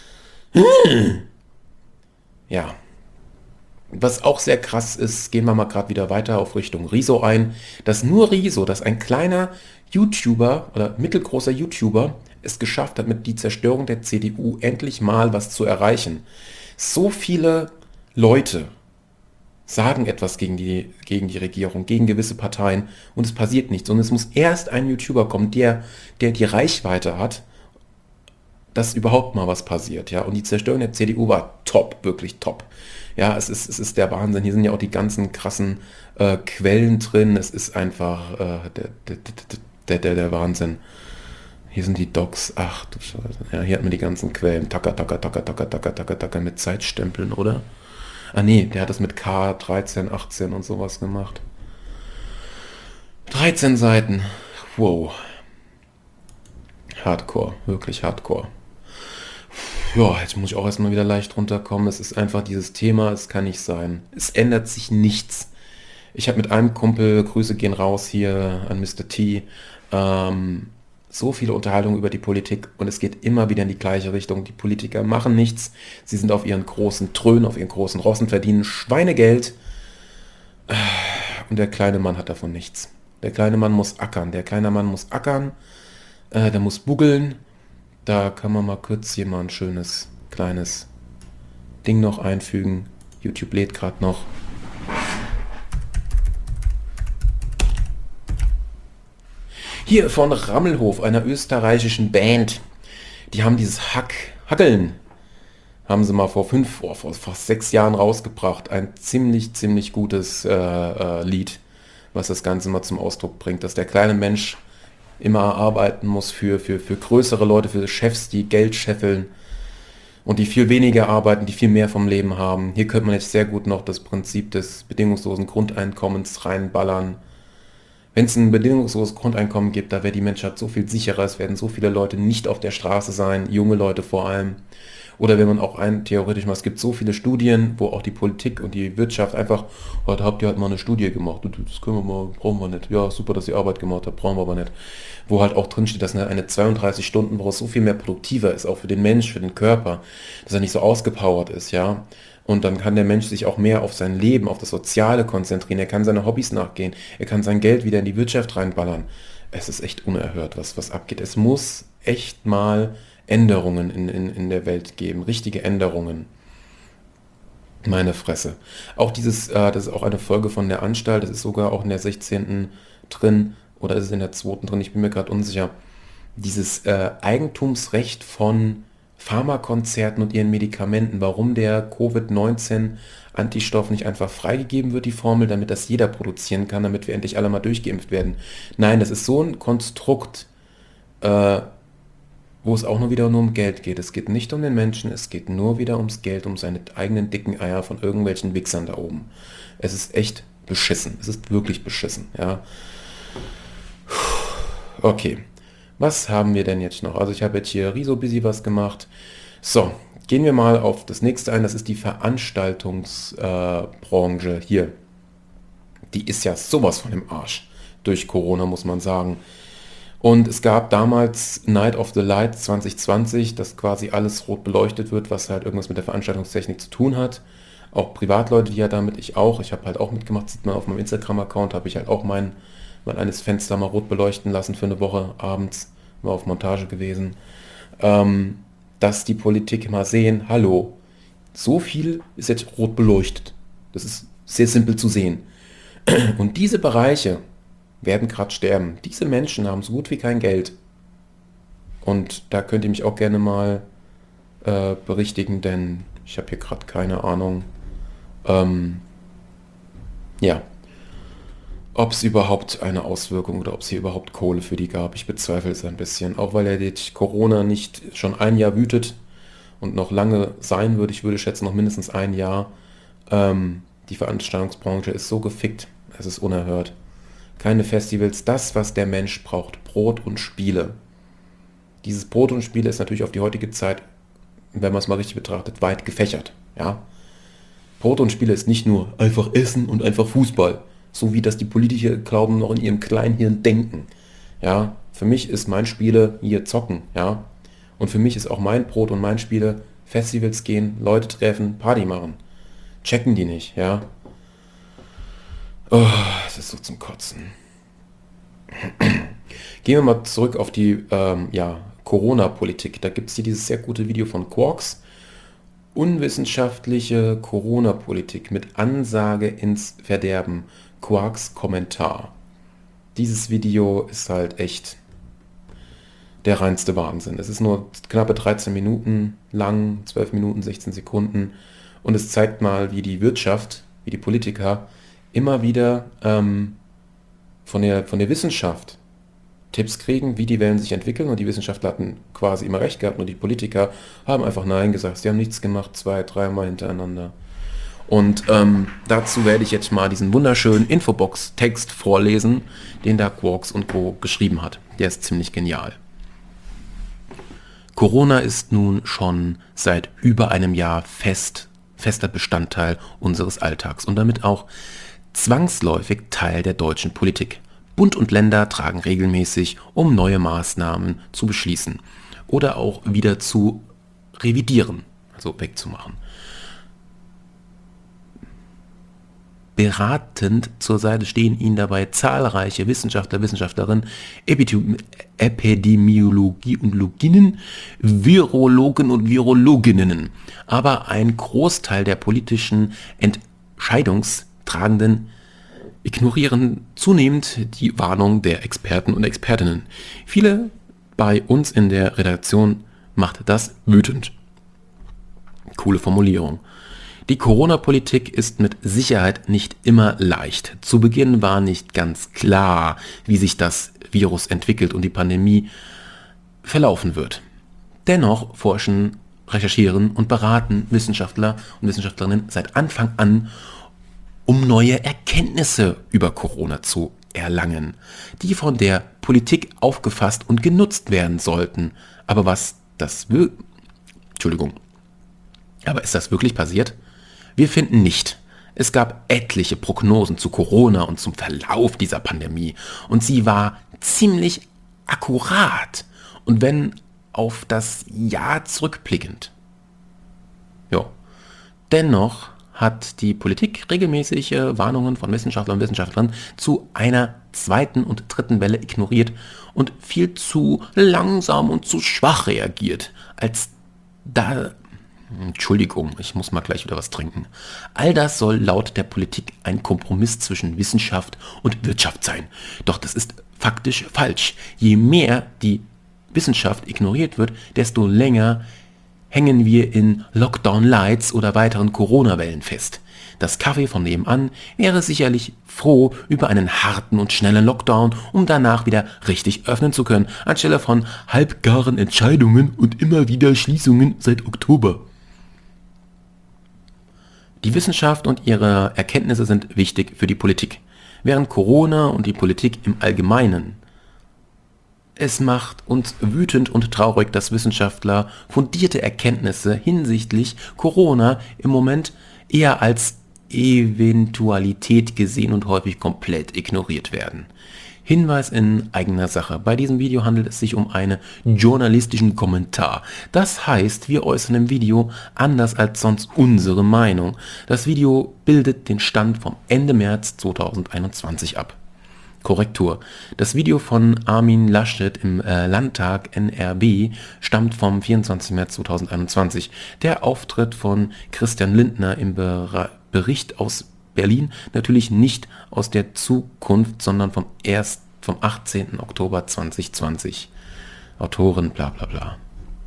Hm. Ja. Was auch sehr krass ist, gehen wir mal gerade wieder weiter auf Richtung Rezo ein, dass nur Rezo, dass ein kleiner YouTuber oder mittelgroßer YouTuber es geschafft hat, mit die Zerstörung der C D U endlich mal was zu erreichen. So viele Leute sagen etwas gegen die, gegen die Regierung, gegen gewisse Parteien und es passiert nichts. Und es muss erst ein YouTuber kommen, der, der die Reichweite hat, dass überhaupt mal was passiert. Ja? Und die Zerstörung der C D U war top, wirklich top. Ja, es ist, es ist der Wahnsinn. Hier sind ja auch die ganzen krassen äh, Quellen drin. Es ist einfach äh, der, der, der, der, der Wahnsinn. Hier sind die Docs. Ach du Scheiße. Ja, hier hat man die ganzen Quellen. Tacker, tacker, tacker, tacker, tacker, tacker, tacker mit Zeitstempeln, oder? Ah nee, der hat das mit K dreizehn, achtzehn und sowas gemacht. dreizehn Seiten. Wow. Hardcore, wirklich Hardcore. Ja, jetzt muss ich auch erstmal wieder leicht runterkommen. Es ist einfach dieses Thema, es kann nicht sein. Es ändert sich nichts. Ich habe mit einem Kumpel, Grüße gehen raus hier an Mister T, ähm, so viele Unterhaltungen über die Politik und es geht immer wieder in die gleiche Richtung. Die Politiker machen nichts. Sie sind auf ihren großen Thronen, auf ihren großen Rossen, verdienen Schweinegeld und der kleine Mann hat davon nichts. Der kleine Mann muss ackern. Der kleine Mann muss ackern, äh, der muss buggeln. Da kann man mal kurz hier mal ein schönes kleines Ding noch einfügen. YouTube lädt gerade noch. Hier von Rammelhof, einer österreichischen Band. Die haben dieses Hack, Hackeln, haben sie mal vor fünf, oh, vor fast sechs Jahren rausgebracht. Ein ziemlich, ziemlich gutes äh, äh, Lied, was das Ganze mal zum Ausdruck bringt, dass der kleine Mensch immer arbeiten muss für, für, für größere Leute, für Chefs, die Geld scheffeln und die viel weniger arbeiten, die viel mehr vom Leben haben. Hier könnte man jetzt sehr gut noch das Prinzip des bedingungslosen Grundeinkommens reinballern. Wenn es ein bedingungsloses Grundeinkommen gibt, da wäre die Menschheit so viel sicherer, es werden so viele Leute nicht auf der Straße sein, junge Leute vor allem. Oder wenn man auch ein, theoretisch mal, es gibt so viele Studien, wo auch die Politik und die Wirtschaft einfach, heute habt ihr halt mal eine Studie gemacht, das können wir mal, brauchen wir nicht. Ja, super, dass ihr Arbeit gemacht habt, brauchen wir aber nicht. Wo halt auch drin steht, dass eine, eine zweiunddreißig-Stunden-Woche so viel mehr produktiver ist, auch für den Mensch, für den Körper, dass er nicht so ausgepowert ist, ja. Und dann kann der Mensch sich auch mehr auf sein Leben, auf das Soziale konzentrieren, er kann seine Hobbys nachgehen, er kann sein Geld wieder in die Wirtschaft reinballern. Es ist echt unerhört, was, was abgeht. Es muss echt mal Änderungen in, in, in der Welt geben, richtige Änderungen. Meine Fresse. Auch dieses, äh, das ist auch eine Folge von der Anstalt, das ist sogar auch in der sechzehnten drin, oder ist es in der zweiten drin, ich bin mir gerade unsicher. Dieses äh, Eigentumsrecht von Pharmakonzerten und ihren Medikamenten, warum der Covid neunzehn Antistoff nicht einfach freigegeben wird, die Formel, damit das jeder produzieren kann, damit wir endlich alle mal durchgeimpft werden. Nein, das ist so ein Konstrukt, äh, wo es auch nur wieder nur um Geld geht. Es geht nicht um den Menschen, es geht nur wieder ums Geld, um seine eigenen dicken Eier von irgendwelchen Wichsern da oben. Es ist echt beschissen. Es ist wirklich beschissen, ja. Okay, was haben wir denn jetzt noch? Also ich habe jetzt hier riso busy was gemacht. So, gehen wir mal auf das nächste ein. Das ist die Veranstaltungsbranche äh, hier. Die ist ja sowas von im Arsch durch Corona, muss man sagen. Und es gab damals Night of the Light zwanzig zwanzig, dass quasi alles rot beleuchtet wird, was halt irgendwas mit der Veranstaltungstechnik zu tun hat. Auch Privatleute, die ja damit, ich auch, ich habe halt auch mitgemacht, sieht man auf meinem Instagram-Account, habe ich halt auch mein, mein eines Fenster mal rot beleuchten lassen für eine Woche abends, war auf Montage gewesen. Ähm, dass die Politik mal sehen, hallo, so viel ist jetzt rot beleuchtet. Das ist sehr simpel zu sehen. Und diese Bereiche werden gerade sterben. Diese Menschen haben so gut wie kein Geld. Und da könnt ihr mich auch gerne mal äh, berichtigen, denn ich habe hier gerade keine Ahnung, ähm, ja, ob es überhaupt eine Auswirkung oder ob es hier überhaupt Kohle für die gab. Ich bezweifle es ein bisschen, auch weil ja die Corona nicht schon ein Jahr wütet und noch lange sein würde. Ich würde schätzen, noch mindestens ein Jahr. Ähm, die Veranstaltungsbranche ist so gefickt, es ist unerhört. Keine Festivals, das, was der Mensch braucht, Brot und Spiele. Dieses Brot und Spiele ist natürlich auf die heutige Zeit, wenn man es mal richtig betrachtet, weit gefächert. Ja? Brot und Spiele ist nicht nur einfach Essen und einfach Fußball, so wie das die Politiker glauben, noch in ihrem Kleinhirn denken. Ja? Für mich ist mein Spiele hier zocken. Ja? Und für mich ist auch mein Brot und mein Spiele Festivals gehen, Leute treffen, Party machen. Checken die nicht, ja. Oh, es ist so zum Kotzen. Gehen wir mal zurück auf die ähm, ja, Corona-Politik. Da gibt es hier dieses sehr gute Video von Quarks. Unwissenschaftliche Corona-Politik mit Ansage ins Verderben. Quarks Kommentar. Dieses Video ist halt echt der reinste Wahnsinn. Es ist nur knappe dreizehn Minuten lang, zwölf Minuten, sechzehn Sekunden. Und es zeigt mal, wie die Wirtschaft, wie die Politiker immer wieder ähm, von der, von der Wissenschaft Tipps kriegen, wie die Wellen sich entwickeln. Und die Wissenschaftler hatten quasi immer recht gehabt. Und die Politiker haben einfach Nein gesagt. Sie haben nichts gemacht, zwei, dreimal hintereinander. Und ähm, dazu werde ich jetzt mal diesen wunderschönen Infobox-Text vorlesen, den da Quarks und Co. geschrieben hat. Der ist ziemlich genial. Corona ist nun schon seit über einem Jahr fest, fester Bestandteil unseres Alltags und damit auch zwangsläufig Teil der deutschen Politik. Bund und Länder tragen regelmäßig, um neue Maßnahmen zu beschließen oder auch wieder zu revidieren, also wegzumachen. Beratend zur Seite stehen ihnen dabei zahlreiche Wissenschaftler, Wissenschaftlerinnen, Epidemiologie und Loginnen, Virologen und Virologinnen. Aber ein Großteil der politischen Entscheidungstragenden ignorieren zunehmend die Warnung der Experten und Expertinnen. Viele bei uns in der Redaktion macht das wütend. Coole Formulierung. Die Corona-Politik ist mit Sicherheit nicht immer leicht. Zu Beginn war nicht ganz klar, wie sich das Virus entwickelt und die Pandemie verlaufen wird. Dennoch forschen, recherchieren und beraten Wissenschaftler und Wissenschaftlerinnen seit Anfang an, um neue Erkenntnisse über Corona zu erlangen, die von der Politik aufgefasst und genutzt werden sollten. Aber was das will... Entschuldigung. Aber ist das wirklich passiert? Wir finden nicht. Es gab etliche Prognosen zu Corona und zum Verlauf dieser Pandemie und sie war ziemlich akkurat und wenn auf das Jahr zurückblickend. Ja. Dennoch hat die Politik regelmäßig Warnungen von Wissenschaftlern und Wissenschaftlern zu einer zweiten und dritten Welle ignoriert und viel zu langsam und zu schwach reagiert, als da... Entschuldigung, ich muss mal gleich wieder was trinken. All das soll laut der Politik ein Kompromiss zwischen Wissenschaft und Wirtschaft sein. Doch das ist faktisch falsch. Je mehr die Wissenschaft ignoriert wird, desto länger hängen wir in Lockdown-Lights oder weiteren Corona-Wellen fest. Das Café von nebenan wäre sicherlich froh über einen harten und schnellen Lockdown, um danach wieder richtig öffnen zu können, anstelle von halbgaren Entscheidungen und immer wieder Schließungen seit Oktober. Die Wissenschaft und ihre Erkenntnisse sind wichtig für die Politik, während Corona und die Politik im Allgemeinen. Es macht uns wütend und traurig, dass Wissenschaftler fundierte Erkenntnisse hinsichtlich Corona im Moment eher als Eventualität gesehen und häufig komplett ignoriert werden. Hinweis in eigener Sache. Bei diesem Video handelt es sich um einen journalistischen Kommentar. Das heißt, wir äußern im Video anders als sonst unsere Meinung. Das Video bildet den Stand vom Ende März zweitausendeinundzwanzig ab. Korrektur. Das Video von Armin Laschet im äh, Landtag N R W stammt vom vierundzwanzigsten März zweitausendeinundzwanzig. Der Auftritt von Christian Lindner im Ber- Bericht aus Berlin natürlich nicht aus der Zukunft, sondern vom, erst, vom achtzehnten Oktober zweitausendzwanzig. Autoren bla bla bla.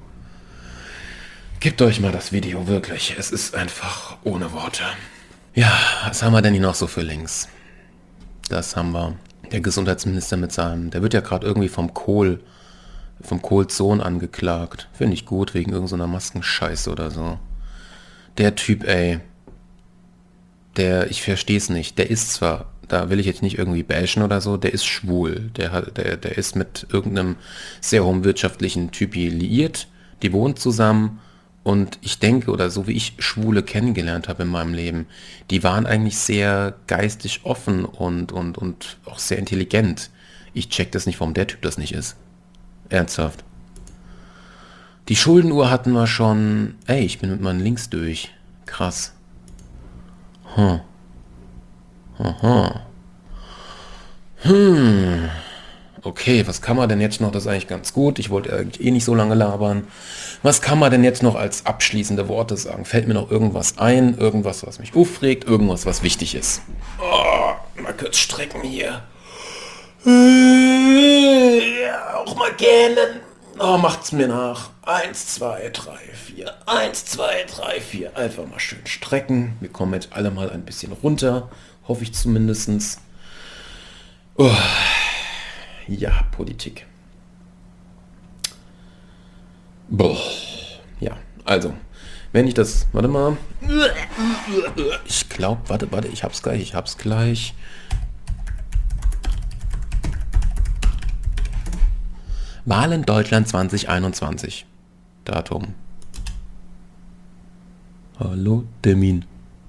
Gebt euch mal das Video, wirklich. Es ist einfach ohne Worte. Ja, was haben wir denn hier noch so für Links? Das haben wir. Der Gesundheitsminister mit seinem, der wird ja gerade irgendwie vom Kohl, vom Kohls Sohn angeklagt. Finde ich gut, wegen irgendeiner Maskenscheiße oder so. Der Typ, ey. Der, ich verstehe es nicht, der ist zwar, da will ich jetzt nicht irgendwie bashen oder so, der ist schwul, der, hat, der, der ist mit irgendeinem sehr hohen wirtschaftlichen Typi liiert, die wohnen zusammen und ich denke, oder so wie ich Schwule kennengelernt habe in meinem Leben, die waren eigentlich sehr geistig offen und, und, und auch sehr intelligent. Ich check das nicht, warum der Typ das nicht ist. Ernsthaft. Die Schuldenuhr hatten wir schon, ey, ich bin mit meinen Links durch. Krass. Hm. Aha. Hm. Okay, was kann man denn jetzt noch? Das ist eigentlich ganz gut. Ich wollte eigentlich eh nicht so lange labern. Was kann man denn jetzt noch als abschließende Worte sagen? Fällt mir noch irgendwas ein? Irgendwas, was mich aufregt? Irgendwas, was wichtig ist? Oh, mal kurz strecken hier. Ja, auch mal gähnen. Oh, macht's mir nach. Eins, zwei, drei, vier. Eins, zwei, drei, vier. Einfach mal schön strecken. Wir kommen jetzt alle mal ein bisschen runter. Hoffe ich zumindestens. Oh. Ja, Politik. Boah. Ja, also, wenn ich das, warte mal. Ich glaube, warte, warte, ich hab's gleich, ich hab's gleich. Wahlen Deutschland zwanzig einundzwanzig. Datum. Hallo, Termin.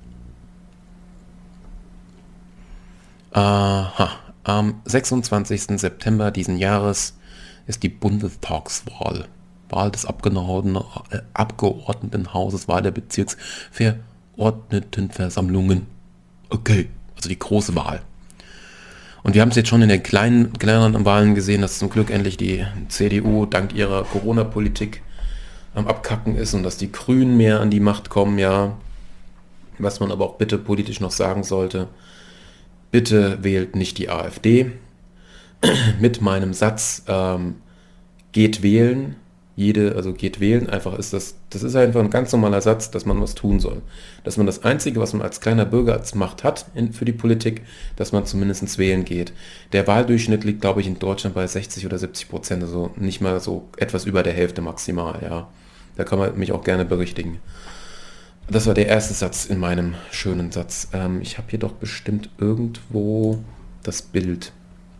Aha. Am sechsundzwanzigsten September diesen Jahres ist die Bundestagswahl. Wahl des Abgeordneten, äh, Abgeordnetenhauses, Wahl der Bezirksverordnetenversammlungen. Okay, also die große Wahl. Und wir haben es jetzt schon in den kleinen, kleineren Wahlen gesehen, dass zum Glück endlich die C D U dank ihrer Corona-Politik am Abkacken ist und dass die Grünen mehr an die Macht kommen, ja. Was man aber auch bitte politisch noch sagen sollte, bitte wählt nicht die AfD. Mit meinem Satz, ähm, geht wählen, jede, also geht wählen, einfach ist das, das ist einfach ein ganz normaler Satz, dass man was tun soll. Dass man das Einzige, was man als kleiner Bürger als Macht hat in, für die Politik, dass man zumindest wählen geht. Der Wahldurchschnitt liegt, glaube ich, in Deutschland bei sechzig oder siebzig Prozent, also nicht mal so etwas über der Hälfte maximal, ja. Da kann man mich auch gerne berichtigen. Das war der erste Satz in meinem schönen Satz. Ähm, ich habe hier doch bestimmt irgendwo das Bild.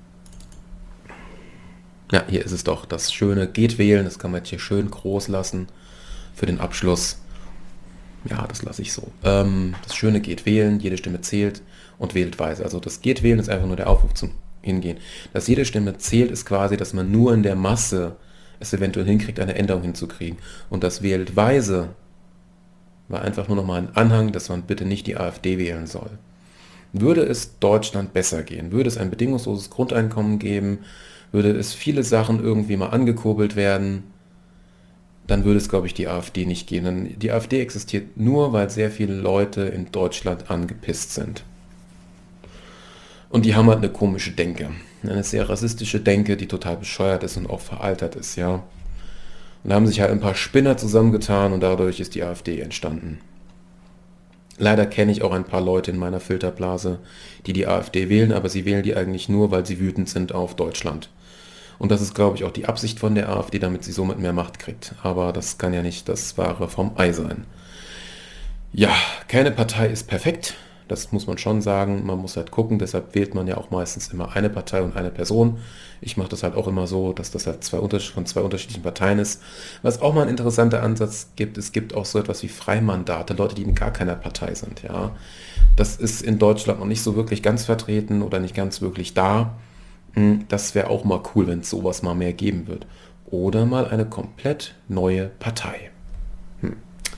Ja, hier ist es doch. Das schöne Geht wählen. Das kann man jetzt hier schön groß lassen für den Abschluss. Ja, das lasse ich so. Ähm, das schöne Geht wählen. Jede Stimme zählt und wählt weise. Also das Geht wählen ist einfach nur der Aufruf zum Hingehen. Dass jede Stimme zählt, ist quasi, dass man nur in der Masse es eventuell hinkriegt, eine Änderung hinzukriegen. Und das wählt weise war einfach nur nochmal ein Anhang, dass man bitte nicht die AfD wählen soll. Würde es Deutschland besser gehen, würde es ein bedingungsloses Grundeinkommen geben, würde es viele Sachen irgendwie mal angekurbelt werden, dann würde es, glaube ich, die AfD nicht gehen. Denn die AfD existiert nur, weil sehr viele Leute in Deutschland angepisst sind. Und die haben halt eine komische Denke. Eine sehr rassistische Denke, die total bescheuert ist und auch veraltert ist, ja. Und da haben sich halt ein paar Spinner zusammengetan und dadurch ist die AfD entstanden. Leider kenne ich auch ein paar Leute in meiner Filterblase, die die AfD wählen, aber sie wählen die eigentlich nur, weil sie wütend sind auf Deutschland. Und das ist, glaube ich, auch die Absicht von der AfD, damit sie somit mehr Macht kriegt. Aber das kann ja nicht das Wahre vom Ei sein. Ja, keine Partei ist perfekt. Das muss man schon sagen. Man muss halt gucken. Deshalb wählt man ja auch meistens immer eine Partei und eine Person. Ich mache das halt auch immer so, dass das halt zwei Unterschied von zwei unterschiedlichen Parteien ist. Was auch mal ein interessanter Ansatz gibt, es gibt auch so etwas wie Freimandate, Leute, die in gar keiner Partei sind. Ja, das ist in Deutschland noch nicht so wirklich ganz vertreten oder nicht ganz wirklich da. Das wäre auch mal cool, wenn es sowas mal mehr geben wird. Oder mal eine komplett neue Partei. Hm.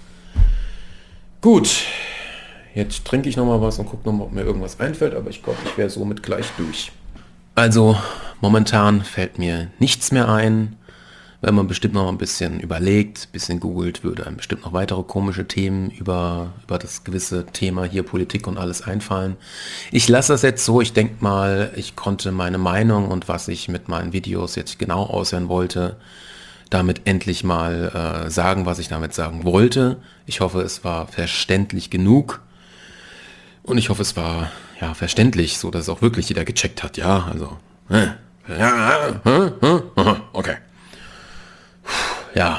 Gut. Jetzt trinke ich nochmal was und gucke nochmal, ob mir irgendwas einfällt, aber ich glaube, ich wäre somit gleich durch. Also, momentan fällt mir nichts mehr ein. Wenn man bestimmt noch ein bisschen überlegt, ein bisschen googelt, würde einem bestimmt noch weitere komische Themen über, über das gewisse Thema hier Politik und alles einfallen. Ich lasse das jetzt so, ich denke mal, ich konnte meine Meinung und was ich mit meinen Videos jetzt genau aushören wollte, damit endlich mal äh, sagen, was ich damit sagen wollte. Ich hoffe, es war verständlich genug. Und ich hoffe, es war ja verständlich, so dass es auch wirklich jeder gecheckt hat. Ja, also. Okay. Ja.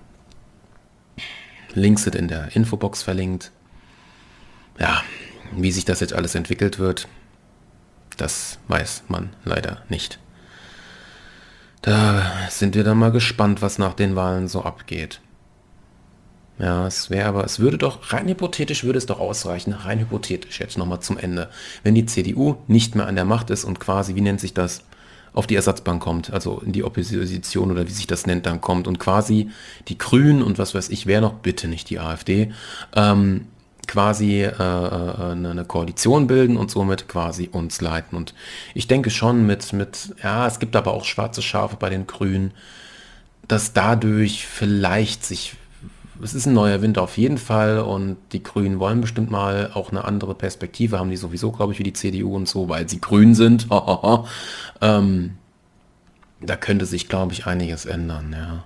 Links sind in der Infobox verlinkt. Ja, wie sich das jetzt alles entwickelt wird, das weiß man leider nicht. Da sind wir dann mal gespannt, was nach den Wahlen so abgeht. Ja, es wäre aber, es würde doch, rein hypothetisch würde es doch ausreichen, rein hypothetisch jetzt nochmal zum Ende, wenn die C D U nicht mehr an der Macht ist und quasi, wie nennt sich das, auf die Ersatzbank kommt, also in die Opposition oder wie sich das nennt, dann kommt und quasi die Grünen und was weiß ich, wer noch, bitte nicht die AfD, ähm, quasi äh, eine, eine Koalition bilden und somit quasi uns leiten. Und ich denke schon mit, mit, ja, es gibt aber auch schwarze Schafe bei den Grünen, dass dadurch vielleicht sich, es ist ein neuer Wind auf jeden Fall und die Grünen wollen bestimmt mal auch eine andere Perspektive, haben die sowieso, glaube ich, wie die C D U und so, weil sie grün sind. ähm, da könnte sich, glaube ich, einiges ändern, ja.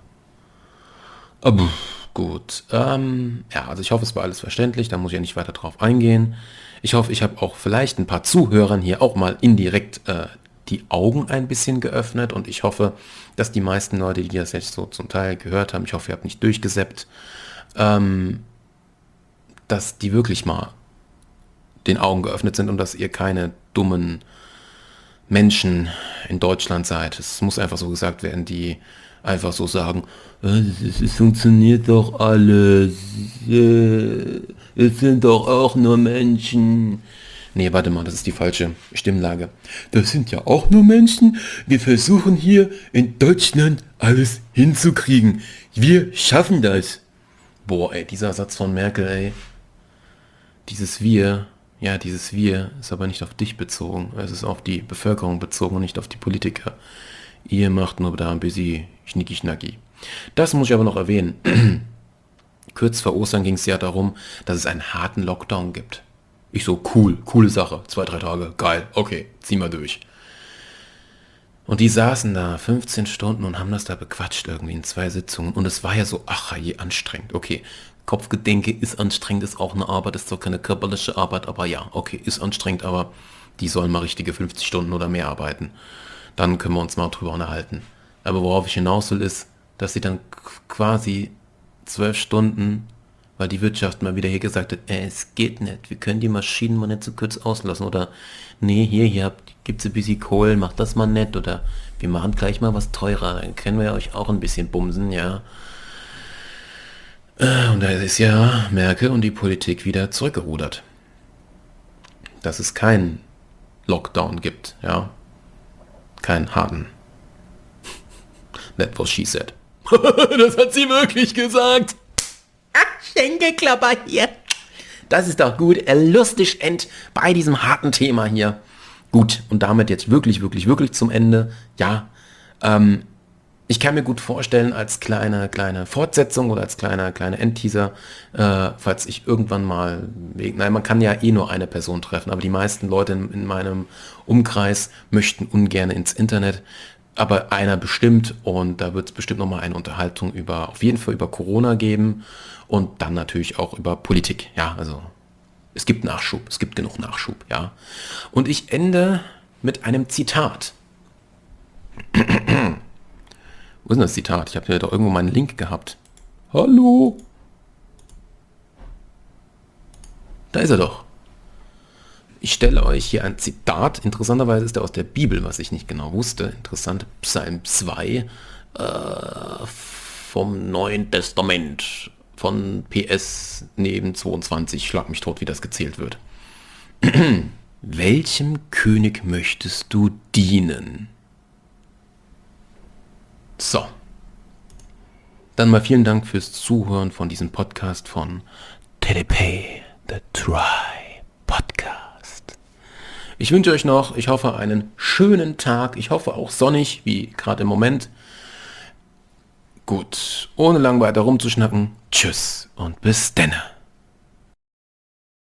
Aber gut. Ähm, ja, also ich hoffe, es war alles verständlich, da muss ich ja nicht weiter drauf eingehen. Ich hoffe, ich habe auch vielleicht ein paar Zuhörern hier auch mal indirekt äh, die Augen ein bisschen geöffnet und ich hoffe, dass die meisten Leute, die das jetzt so zum Teil gehört haben, ich hoffe, ihr habt nicht durchgesäppt, ähm, dass die wirklich mal den Augen geöffnet sind und dass ihr keine dummen Menschen in Deutschland seid. Es muss einfach so gesagt werden, die einfach so sagen, "Äh, es, es funktioniert doch alles, äh, es sind doch auch nur Menschen. Nee, warte mal, das ist die falsche Stimmlage. Das sind ja auch nur Menschen. Wir versuchen hier in Deutschland alles hinzukriegen. Wir schaffen das. Boah, ey, dieser Satz von Merkel, ey. Dieses Wir, ja, dieses Wir ist aber nicht auf dich bezogen. Es ist auf die Bevölkerung bezogen und nicht auf die Politiker. Ihr macht nur da ein bisschen schnicki-schnacki. Das muss ich aber noch erwähnen. Kurz vor Ostern ging es ja darum, dass es einen harten Lockdown gibt. Ich so, cool, coole Sache. Zwei, drei Tage, geil, okay, zieh mal durch. Und die saßen da fünfzehn Stunden und haben das da bequatscht irgendwie in zwei Sitzungen. Und es war ja so, ach je, anstrengend. Okay, Kopfgedenke ist anstrengend, ist auch eine Arbeit, ist doch keine körperliche Arbeit, aber ja, okay, ist anstrengend, aber die sollen mal richtige fünfzig Stunden oder mehr arbeiten. Dann können wir uns mal drüber unterhalten. Aber worauf ich hinaus will, ist, dass sie dann quasi zwölf Stunden, weil die Wirtschaft mal wieder hier gesagt hat, äh, es geht nicht, wir können die Maschinen mal nicht so kurz auslassen. Oder, nee, hier, hier gibt es ein bisschen Kohl, macht das mal nett. Oder, wir machen gleich mal was teurer, dann können wir euch auch ein bisschen bumsen, ja. Äh, und da ist ja Merkel und die Politik wieder zurückgerudert. Dass es keinen Lockdown gibt, ja. Keinen harten. That was she said. Das hat sie wirklich gesagt. Schenkelklapper hier. Das ist doch gut. Lustig end bei diesem harten Thema hier. Gut, und damit jetzt wirklich, wirklich, wirklich zum Ende. Ja, ähm, ich kann mir gut vorstellen, als kleine, kleine Fortsetzung oder als kleiner, kleiner Endteaser, äh, falls ich irgendwann mal, nein, man kann ja eh nur eine Person treffen, aber die meisten Leute in, in meinem Umkreis möchten ungern ins Internet, aber einer bestimmt und da wird es bestimmt nochmal eine Unterhaltung über, auf jeden Fall über Corona geben und dann natürlich auch über Politik, ja, also es gibt Nachschub, es gibt genug Nachschub, ja. Und ich ende mit einem Zitat. Wo ist denn das Zitat? Ich habe ja doch irgendwo meinen Link gehabt. Hallo? Da ist er doch. Ich stelle euch hier ein Zitat. Interessanterweise ist er aus der Bibel, was ich nicht genau wusste. Interessant. Psalm zwei äh, vom Neuen Testament. Von P S neben zweiundzwanzig. Schlag mich tot, wie das gezählt wird. Welchem König möchtest du dienen? So. Dann mal vielen Dank fürs Zuhören von diesem Podcast von T D P, The Try Podcast. Ich wünsche euch noch, ich hoffe, einen schönen Tag. Ich hoffe auch sonnig, wie gerade im Moment. Gut, ohne lang weiter rumzuschnacken. Tschüss und bis denne.